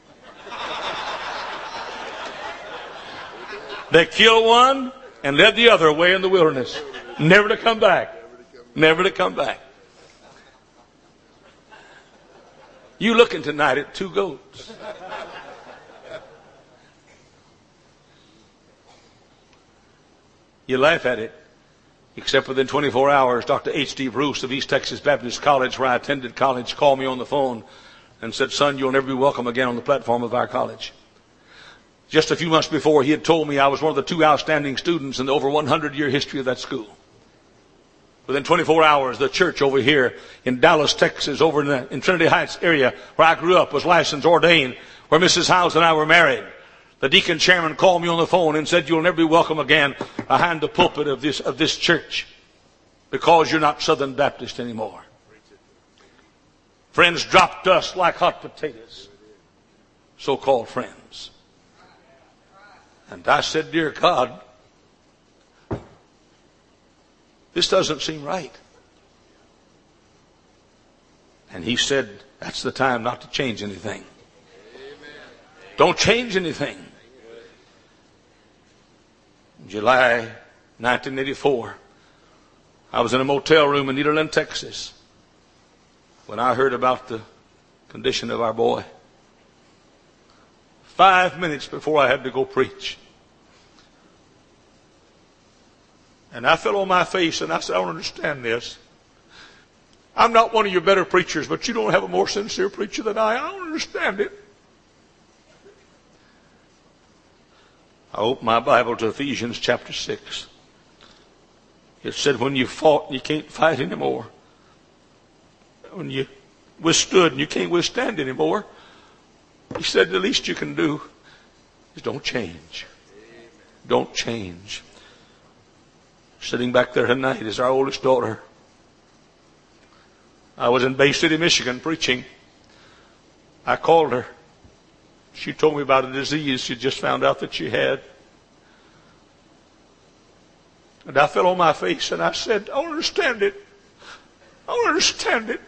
They killed one and led the other away in the wilderness. Never to come back. Never to come back. You looking tonight at 2 goats. You laugh at it. Except within 24 hours, Dr. H.D. Bruce of East Texas Baptist College, where I attended college, called me on the phone and said, "Son, you'll never be welcome again on the platform of our college." Just a few months before, he had told me I was one of the 2 outstanding students in the over 100-year history of that school. Within 24 hours, the church over here in Dallas, Texas, over in Trinity Heights area, where I grew up, was licensed, ordained, where Mrs. Howes and I were married. The deacon chairman called me on the phone and said, "You'll never be welcome again behind the pulpit of this church because you're not Southern Baptist anymore." Friends dropped us like hot potatoes. So-called friends. And I said, "Dear God, this doesn't seem right." And he said, "That's the time not to change anything. Don't change anything." July 1984, I was in a motel room in Nederland, Texas, when I heard about the condition of our boy. 5 minutes before I had to go preach. And I fell on my face and I said, "I don't understand this. I'm not one of your better preachers, but you don't have a more sincere preacher than I. I don't understand it." I opened my Bible to Ephesians chapter 6. It said, when you fought and you can't fight anymore, when you withstood and you can't withstand anymore, he said the least you can do is don't change. Don't change. Sitting back there tonight is our oldest daughter. I was in Bay City, Michigan preaching. I called her. She told me about a disease she just found out that she had. And I fell on my face and I said, "I don't understand it. I don't understand it."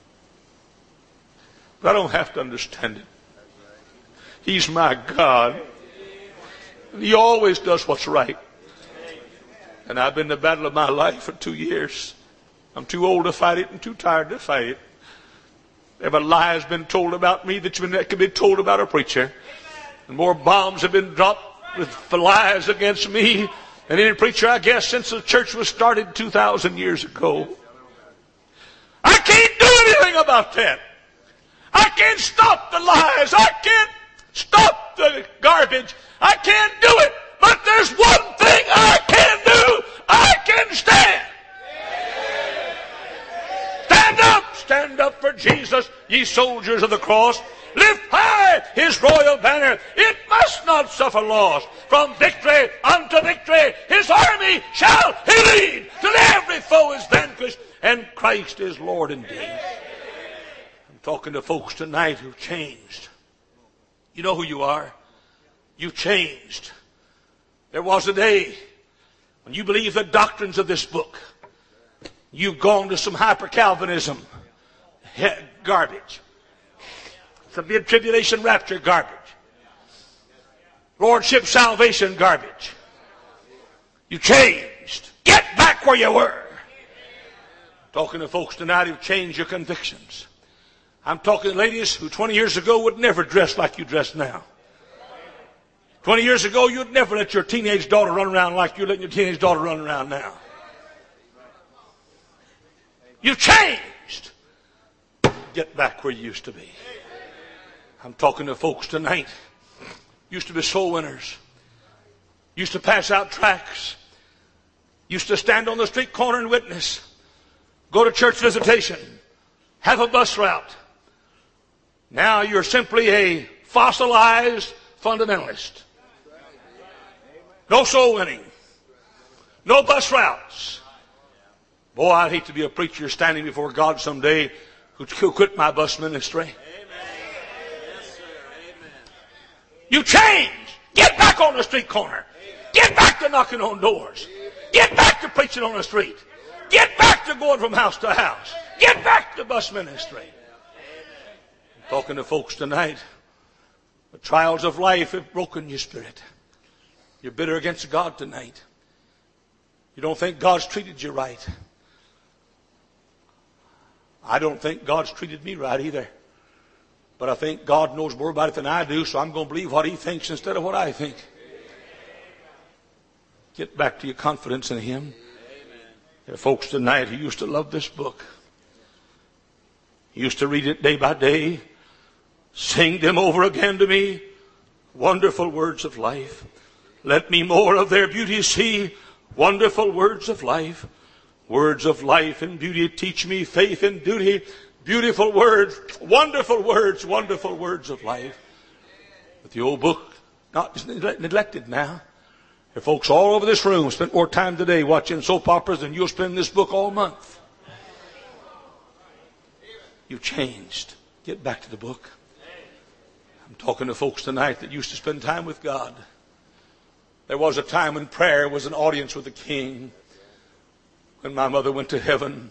But I don't have to understand it. He's my God. And He always does what's right. And I've been in the battle of my life for 2 years. I'm too old to fight it and too tired to fight it. Every lie has been told about me that can be told about a preacher. And more bombs have been dropped with lies against me than any preacher, I guess, since the church was started 2,000 years ago. I can't do anything about that. I can't stop the lies. I can't stop the garbage. I can't do it. But there's one thing I can do. I can stand. Stand up. Stand up for Jesus, ye soldiers of the cross. Lift high His royal banner. It must not suffer loss. From victory unto victory, His army shall He lead, till every foe is vanquished, and Christ is Lord indeed. talking to folks tonight who've changed. You know who you are. You've changed. There was a day when you believed the doctrines of this book. You've gone to some hyper-Calvinism garbage. Some mid-tribulation rapture garbage. Lordship salvation garbage. You changed. Get back where you were. Talking to folks tonight who've changed your convictions. I'm talking to ladies who 20 years ago would never dress like you dress now. 20 years ago, you'd never let your teenage daughter run around like you're letting your teenage daughter run around now. You've changed. Get back where you used to be. I'm talking to folks tonight. Used to be soul winners. Used to pass out tracts. Used to stand on the street corner and witness. Go to church visitation. Have a bus route. Now you're simply a fossilized fundamentalist. No soul winning. No bus routes. Boy, I'd hate to be a preacher standing before God someday who quit my bus ministry. You change. Get back on the street corner. Get back to knocking on doors. Get back to preaching on the street. Get back to going from house to house. Get back to bus ministry. I'm talking to folks tonight. The trials of life have broken your spirit. You're bitter against God tonight. You don't think God's treated you right. I don't think God's treated me right either. But I think God knows more about it than I do, so I'm going to believe what He thinks instead of what I think. Get back to your confidence in Him. There are folks tonight who used to love this book. Used to read it day by day. Sing them over again to me. Wonderful words of life. Let me more of their beauty see. Wonderful words of life. Words of life and beauty teach me faith and duty. Beautiful words, wonderful words of life. But the old book, not neglected now. There are folks all over this room spent more time today watching soap operas than you'll spend this book all month. You've changed. Get back to the book. I'm talking to folks tonight that used to spend time with God. There was a time when prayer was an audience with the King. When my mother went to heaven,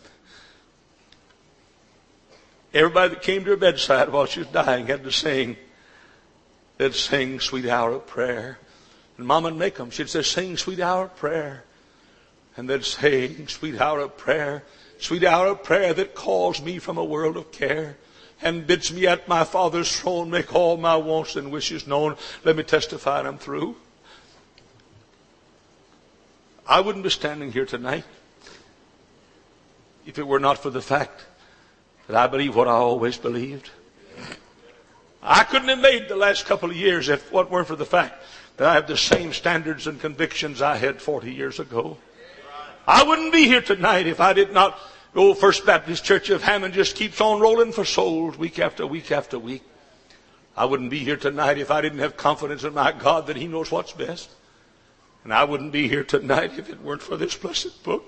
everybody that came to her bedside while she was dying had to sing. They'd sing Sweet Hour of Prayer. And Mama would make them. She'd say, sing Sweet Hour of Prayer. And they'd sing Sweet Hour of Prayer. Sweet hour of prayer that calls me from a world of care and bids me at my Father's throne make all my wants and wishes known. Let me testify and I'm through. I wouldn't be standing here tonight if it were not for the fact that I believe what I always believed. I couldn't have made the last couple of years if it weren't for the fact that I have the same standards and convictions I had 40 years ago. I wouldn't be here tonight if I did not. The old First Baptist Church of Hammond just keeps on rolling for souls week after week after week. I wouldn't be here tonight if I didn't have confidence in my God that He knows what's best. And I wouldn't be here tonight if it weren't for this blessed book.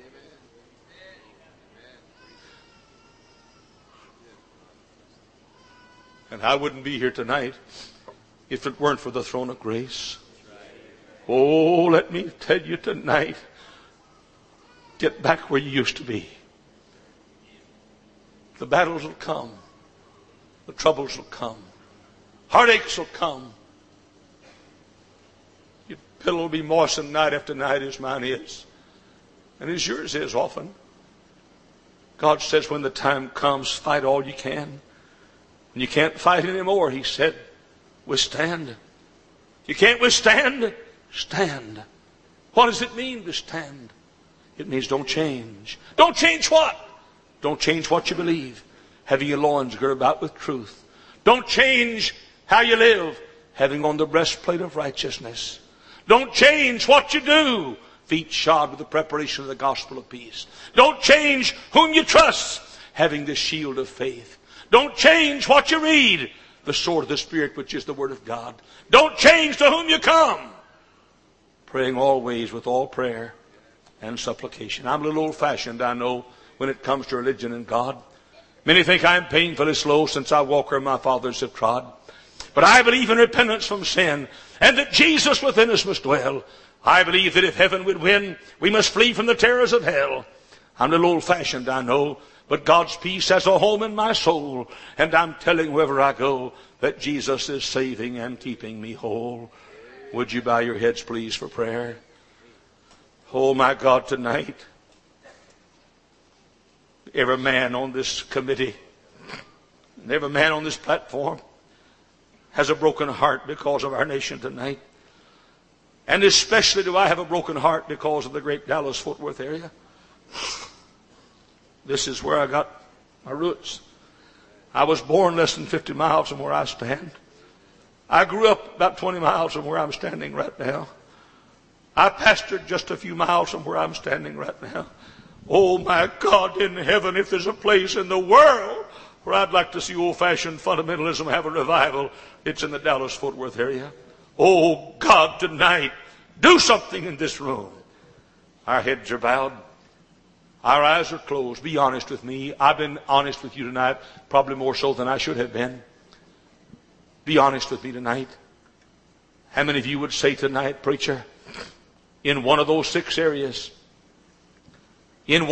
And I wouldn't be here tonight if it weren't for the throne of grace. Oh, let me tell you tonight, get back where you used to be. The battles will come. The troubles will come. Heartaches will come. Your pillow will be moistened night after night as mine is. And as yours is often. God says when the time comes, fight all you can. When you can't fight anymore, He said, withstand. You can't withstand? Stand. What does it mean to stand? It means don't change. Don't change what? Don't change what you believe. Having your loins girt about with truth. Don't change how you live. Having on the breastplate of righteousness. Don't change what you do. Feet shod with the preparation of the gospel of peace. Don't change whom you trust. Having the shield of faith. Don't change what you read. The sword of the Spirit, which is the Word of God. Don't change to whom you come. Praying always with all prayer and supplication. I'm a little old-fashioned, I know, when it comes to religion and God. Many think I am painfully slow since I walk where my fathers have trod. But I believe in repentance from sin and that Jesus within us must dwell. I believe that if heaven would win, we must flee from the terrors of hell. I'm a little old-fashioned, I know, but God's peace has a home in my soul. And I'm telling wherever I go that Jesus is saving and keeping me whole. Would you bow your heads, please, for prayer? Oh, my God, tonight, every man on this committee and every man on this platform has a broken heart because of our nation tonight. And especially do I have a broken heart because of the great Dallas-Fort Worth area. This is where I got my roots. I was born less than 50 miles from where I stand. I grew up about 20 miles from where I'm standing right now. I pastored just a few miles from where I'm standing right now. Oh, my God in heaven, if there's a place in the world where I'd like to see old-fashioned fundamentalism have a revival, it's in the Dallas-Fort Worth area. Oh, God, tonight, do something in this room. Our heads are bowed. Our eyes are closed. Be honest with me. I've been honest with you tonight, probably more so than I should have been. Be honest with me tonight. How many of you would say tonight, preacher, in one of those 6 areas, that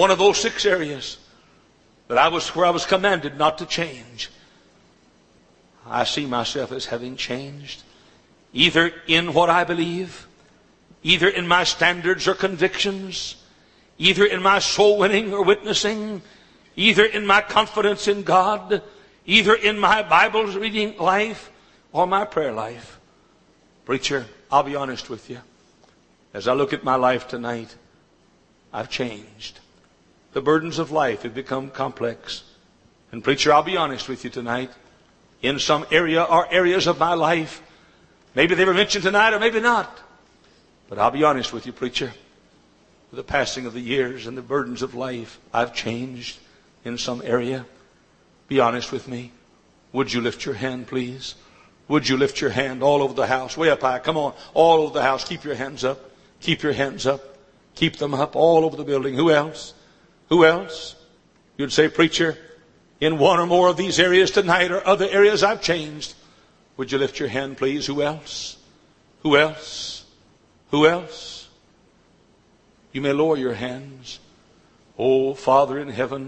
where I was commanded not to change, I see myself as having changed, either in what I believe, either in my standards or convictions, either in my soul winning or witnessing, either in my confidence in God, either in my Bible reading life or my prayer life. Preacher, I'll be honest with you. As I look at my life tonight, I've changed. The burdens of life have become complex. And preacher, I'll be honest with you tonight. In some area or areas of my life, maybe they were mentioned tonight or maybe not. But I'll be honest with you, preacher. With the passing of the years and the burdens of life, I've changed in some area. Be honest with me. Would you lift your hand, please? Would you lift your hand all over the house? Way up high. Come on. All over the house. Keep your hands up. Keep your hands up. Keep them up all over the building. Who else? Who else? You'd say, preacher, in one or more of these areas tonight or other areas I've changed. Would you lift your hand, please? Who else? Who else? Who else? You may lower your hands. Oh, Father in heaven,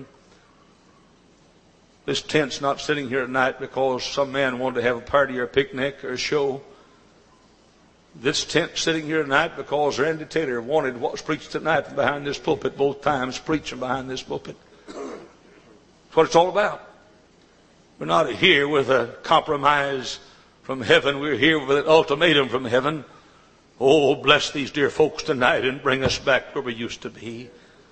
this tent's not sitting here tonight because some man wanted to have a party or a picnic or a show. This tent's sitting here tonight because Randy Taylor wanted what was preached tonight from behind this pulpit, both times preaching behind this pulpit. That's what it's all about. We're not here with a compromise from heaven. We're here with an ultimatum from heaven. Oh, bless these dear folks tonight and bring us back where we used to be.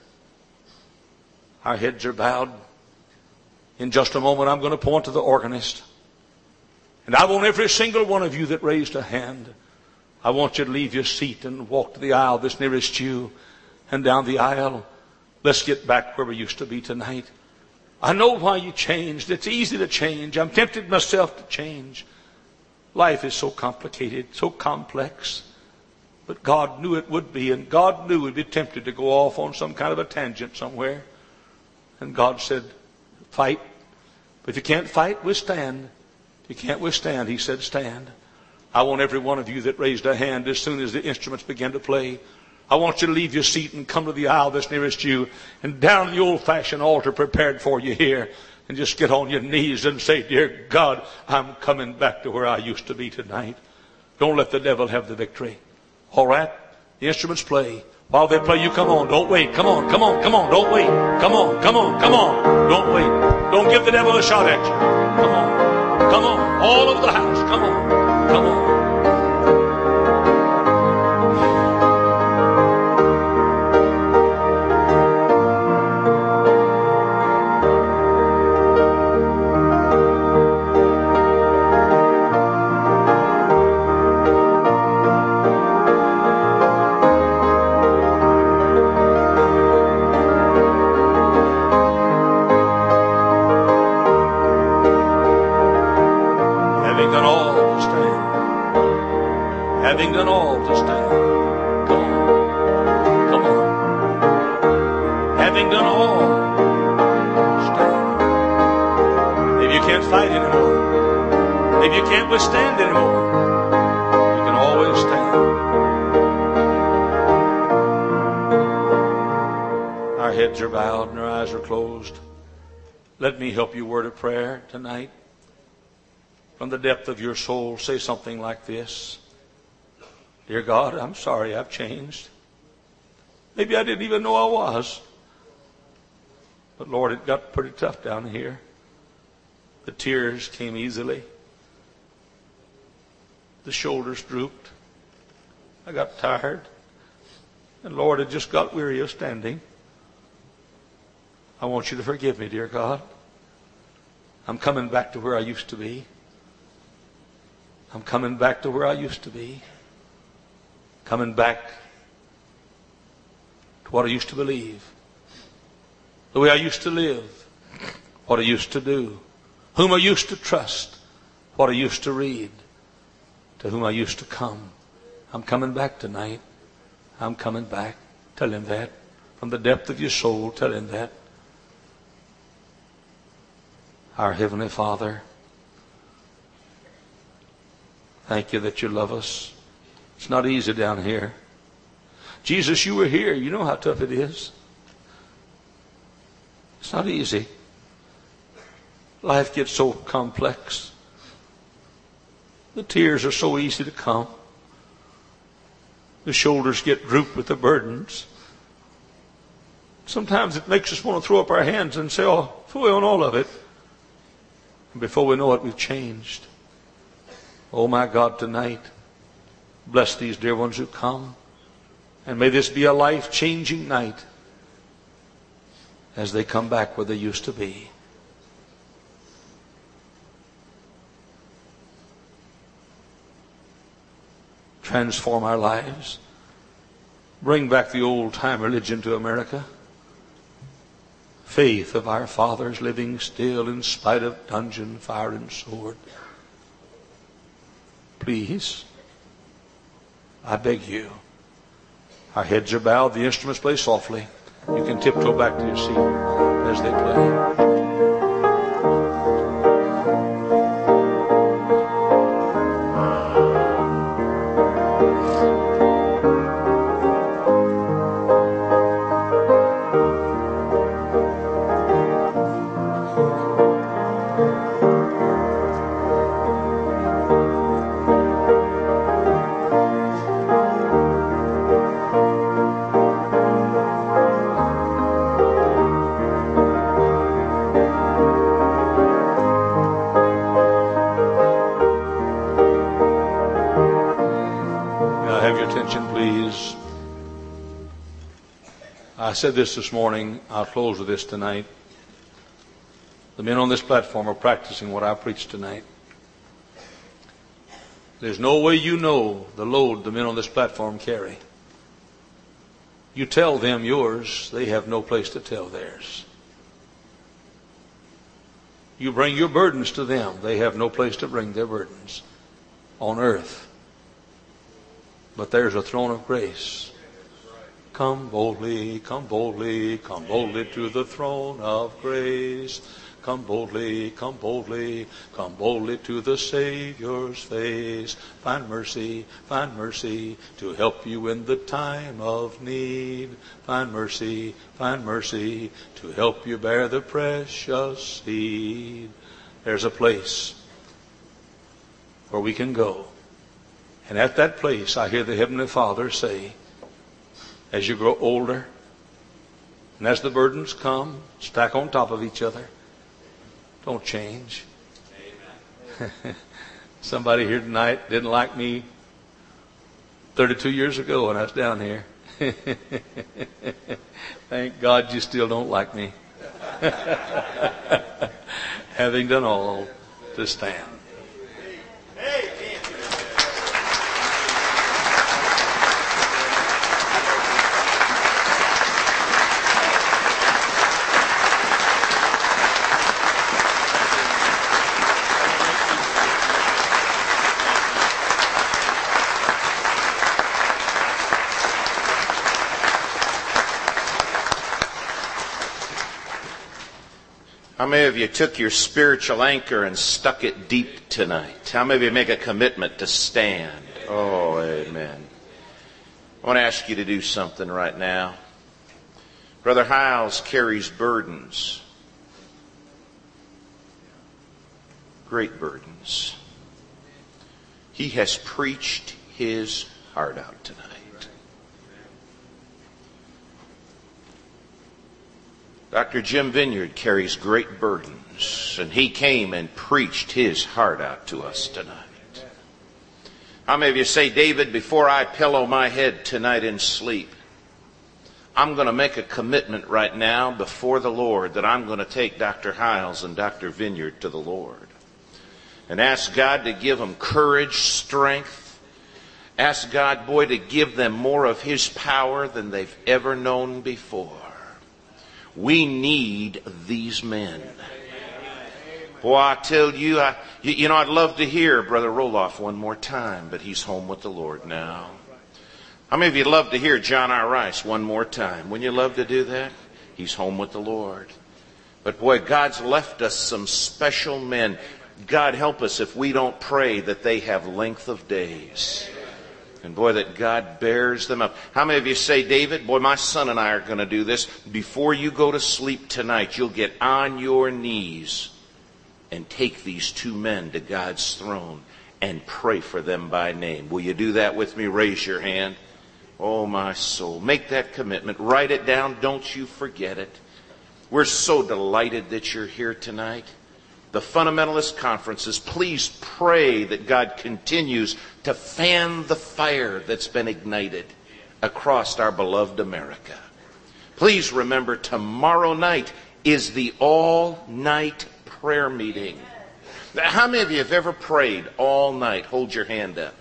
Our heads are bowed. In just a moment, I'm going to point to the organist. And I want every single one of you that raised a hand, I want you to leave your seat and walk to the aisle that's nearest you and down the aisle. Let's get back where we used to be tonight. I know why you changed. It's easy to change. I'm tempted myself to change. Life is so complicated, so complex. But God knew it would be, and God knew we'd be tempted to go off on some kind of a tangent somewhere. And God said, fight. But if you can't fight, withstand. If you can't withstand, He said, stand. I want every one of you that raised a hand as soon as the instruments began to play, I want you to leave your seat and come to the aisle that's nearest you and down the old-fashioned altar prepared for you here and just get on your knees and say, dear God, I'm coming back to where I used to be tonight. Don't let the devil have the victory. All right? The instruments play. While they play, you come on. Don't wait. Come on, come on, come on. Don't wait. Come on, come on, come on. Don't wait. Don't give the devil a shot at you. Come on. Come on. All over the house. Come on. Come on. Having done all to stand. Come on. Come on. Having done all, stand. can't fight anymore. Maybe you can't withstand anymore. You can always stand. Our heads are bowed and our eyes are closed. Let me help you a word of prayer tonight. From the depth of your soul, say something like this. Dear God, I'm sorry I've changed. Maybe I didn't even know I was. But Lord, it got pretty tough down here. The tears came easily. The shoulders drooped. I got tired. And Lord, I just got weary of standing. I want you to forgive me, dear God. I'm coming back to where I used to be. I'm coming back to where I used to be. Coming back to what I used to believe. The way I used to live. What I used to do. Whom I used to trust. What I used to read. To whom I used to come. I'm coming back tonight. I'm coming back. Tell him that. From the depth of your soul, tell him that. Our Heavenly Father, thank you that you love us. It's not easy down here. Jesus, you were here. You know how tough it is. It's not easy. Life gets so complex. The tears are so easy to come. The shoulders get drooped with the burdens. Sometimes it makes us want to throw up our hands and say, oh, we own all of it. And before we know it, we've changed. Oh my God, tonight, bless these dear ones who come. And may this be a life-changing night as they come back where they used to be. Transform our lives. Bring back the old-time religion to America. Faith of our fathers living still in spite of dungeon, fire, and sword. Please, I beg you. Our heads are bowed. The instruments play softly. You can tiptoe back to your seat as they play. I said this morning. I'll close with this tonight. The men on this platform are practicing what I preached tonight. There's no way you know the load the men on this platform carry. You tell them yours, they have no place to tell theirs. You bring your burdens to them, they have no place to bring their burdens on earth. But there's a throne of grace. Come boldly, come boldly, come boldly to the throne of grace. Come boldly, come boldly, come boldly to the Savior's face. Find mercy to help you in the time of need. Find mercy to help you bear the precious seed. There's a place where we can go. And at that place, I hear the Heavenly Father say, as you grow older, and as the burdens come, stack on top of each other, don't change. Amen. Somebody here tonight didn't like me 32 years ago when I was down here. Thank God you still don't like me. Having done all to stand. How many of you took your spiritual anchor and stuck it deep tonight? How many of you make a commitment to stand? Oh, amen. I want to ask you to do something right now. Brother Hiles carries burdens. Great burdens. He has preached his heart out tonight. Dr. Jim Vineyard carries great burdens, and he came and preached his heart out to us tonight. How many of you say, David, before I pillow my head tonight in sleep, I'm going to make a commitment right now before the Lord that I'm going to take Dr. Hiles and Dr. Vineyard to the Lord and ask God to give them courage, strength. Ask God, boy, to give them more of His power than they've ever known before. We need these men. Boy, I tell you, I'd love to hear Brother Roloff one more time, but he's home with the Lord now. How many of you love to hear John R. Rice one more time? Wouldn't you love to do that? He's home with the Lord. But boy, God's left us some special men. God help us if we don't pray that they have length of days. And boy, that God bears them up. How many of you say, David, boy, my son and I are going to do this. Before you go to sleep tonight, you'll get on your knees and take these two men to God's throne and pray for them by name. Will you do that with me? Raise your hand. Oh, my soul. Make that commitment. Write it down. Don't you forget it. We're so delighted that you're here tonight. The Fundamentalist Conferences, please pray that God continues to fan the fire that's been ignited across our beloved America. Please remember, tomorrow night is the all-night prayer meeting. How many of you have ever prayed all night? Hold your hand up.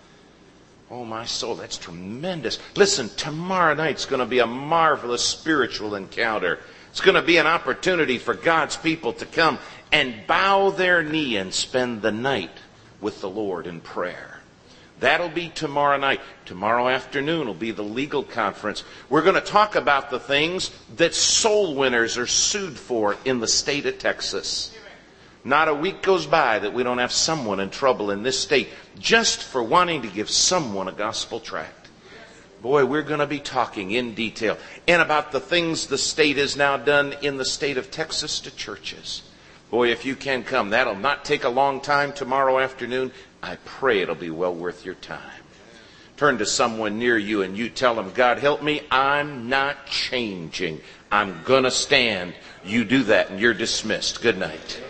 Oh, my soul, that's tremendous. Listen, tomorrow night's going to be a marvelous spiritual encounter. It's going to be an opportunity for God's people to come and bow their knee and spend the night with the Lord in prayer. That'll be tomorrow night. Tomorrow afternoon will be the legal conference. We're going to talk about the things that soul winners are sued for in the state of Texas. Not a week goes by that we don't have someone in trouble in this state just for wanting to give someone a gospel tract. Boy, we're going to be talking in detail and about the things the state has now done in the state of Texas to churches. Boy, if you can come, that'll not take a long time tomorrow afternoon. I pray it'll be well worth your time. Turn to someone near you and you tell them, God help me, I'm not changing. I'm going to stand. You do that and you're dismissed. Good night.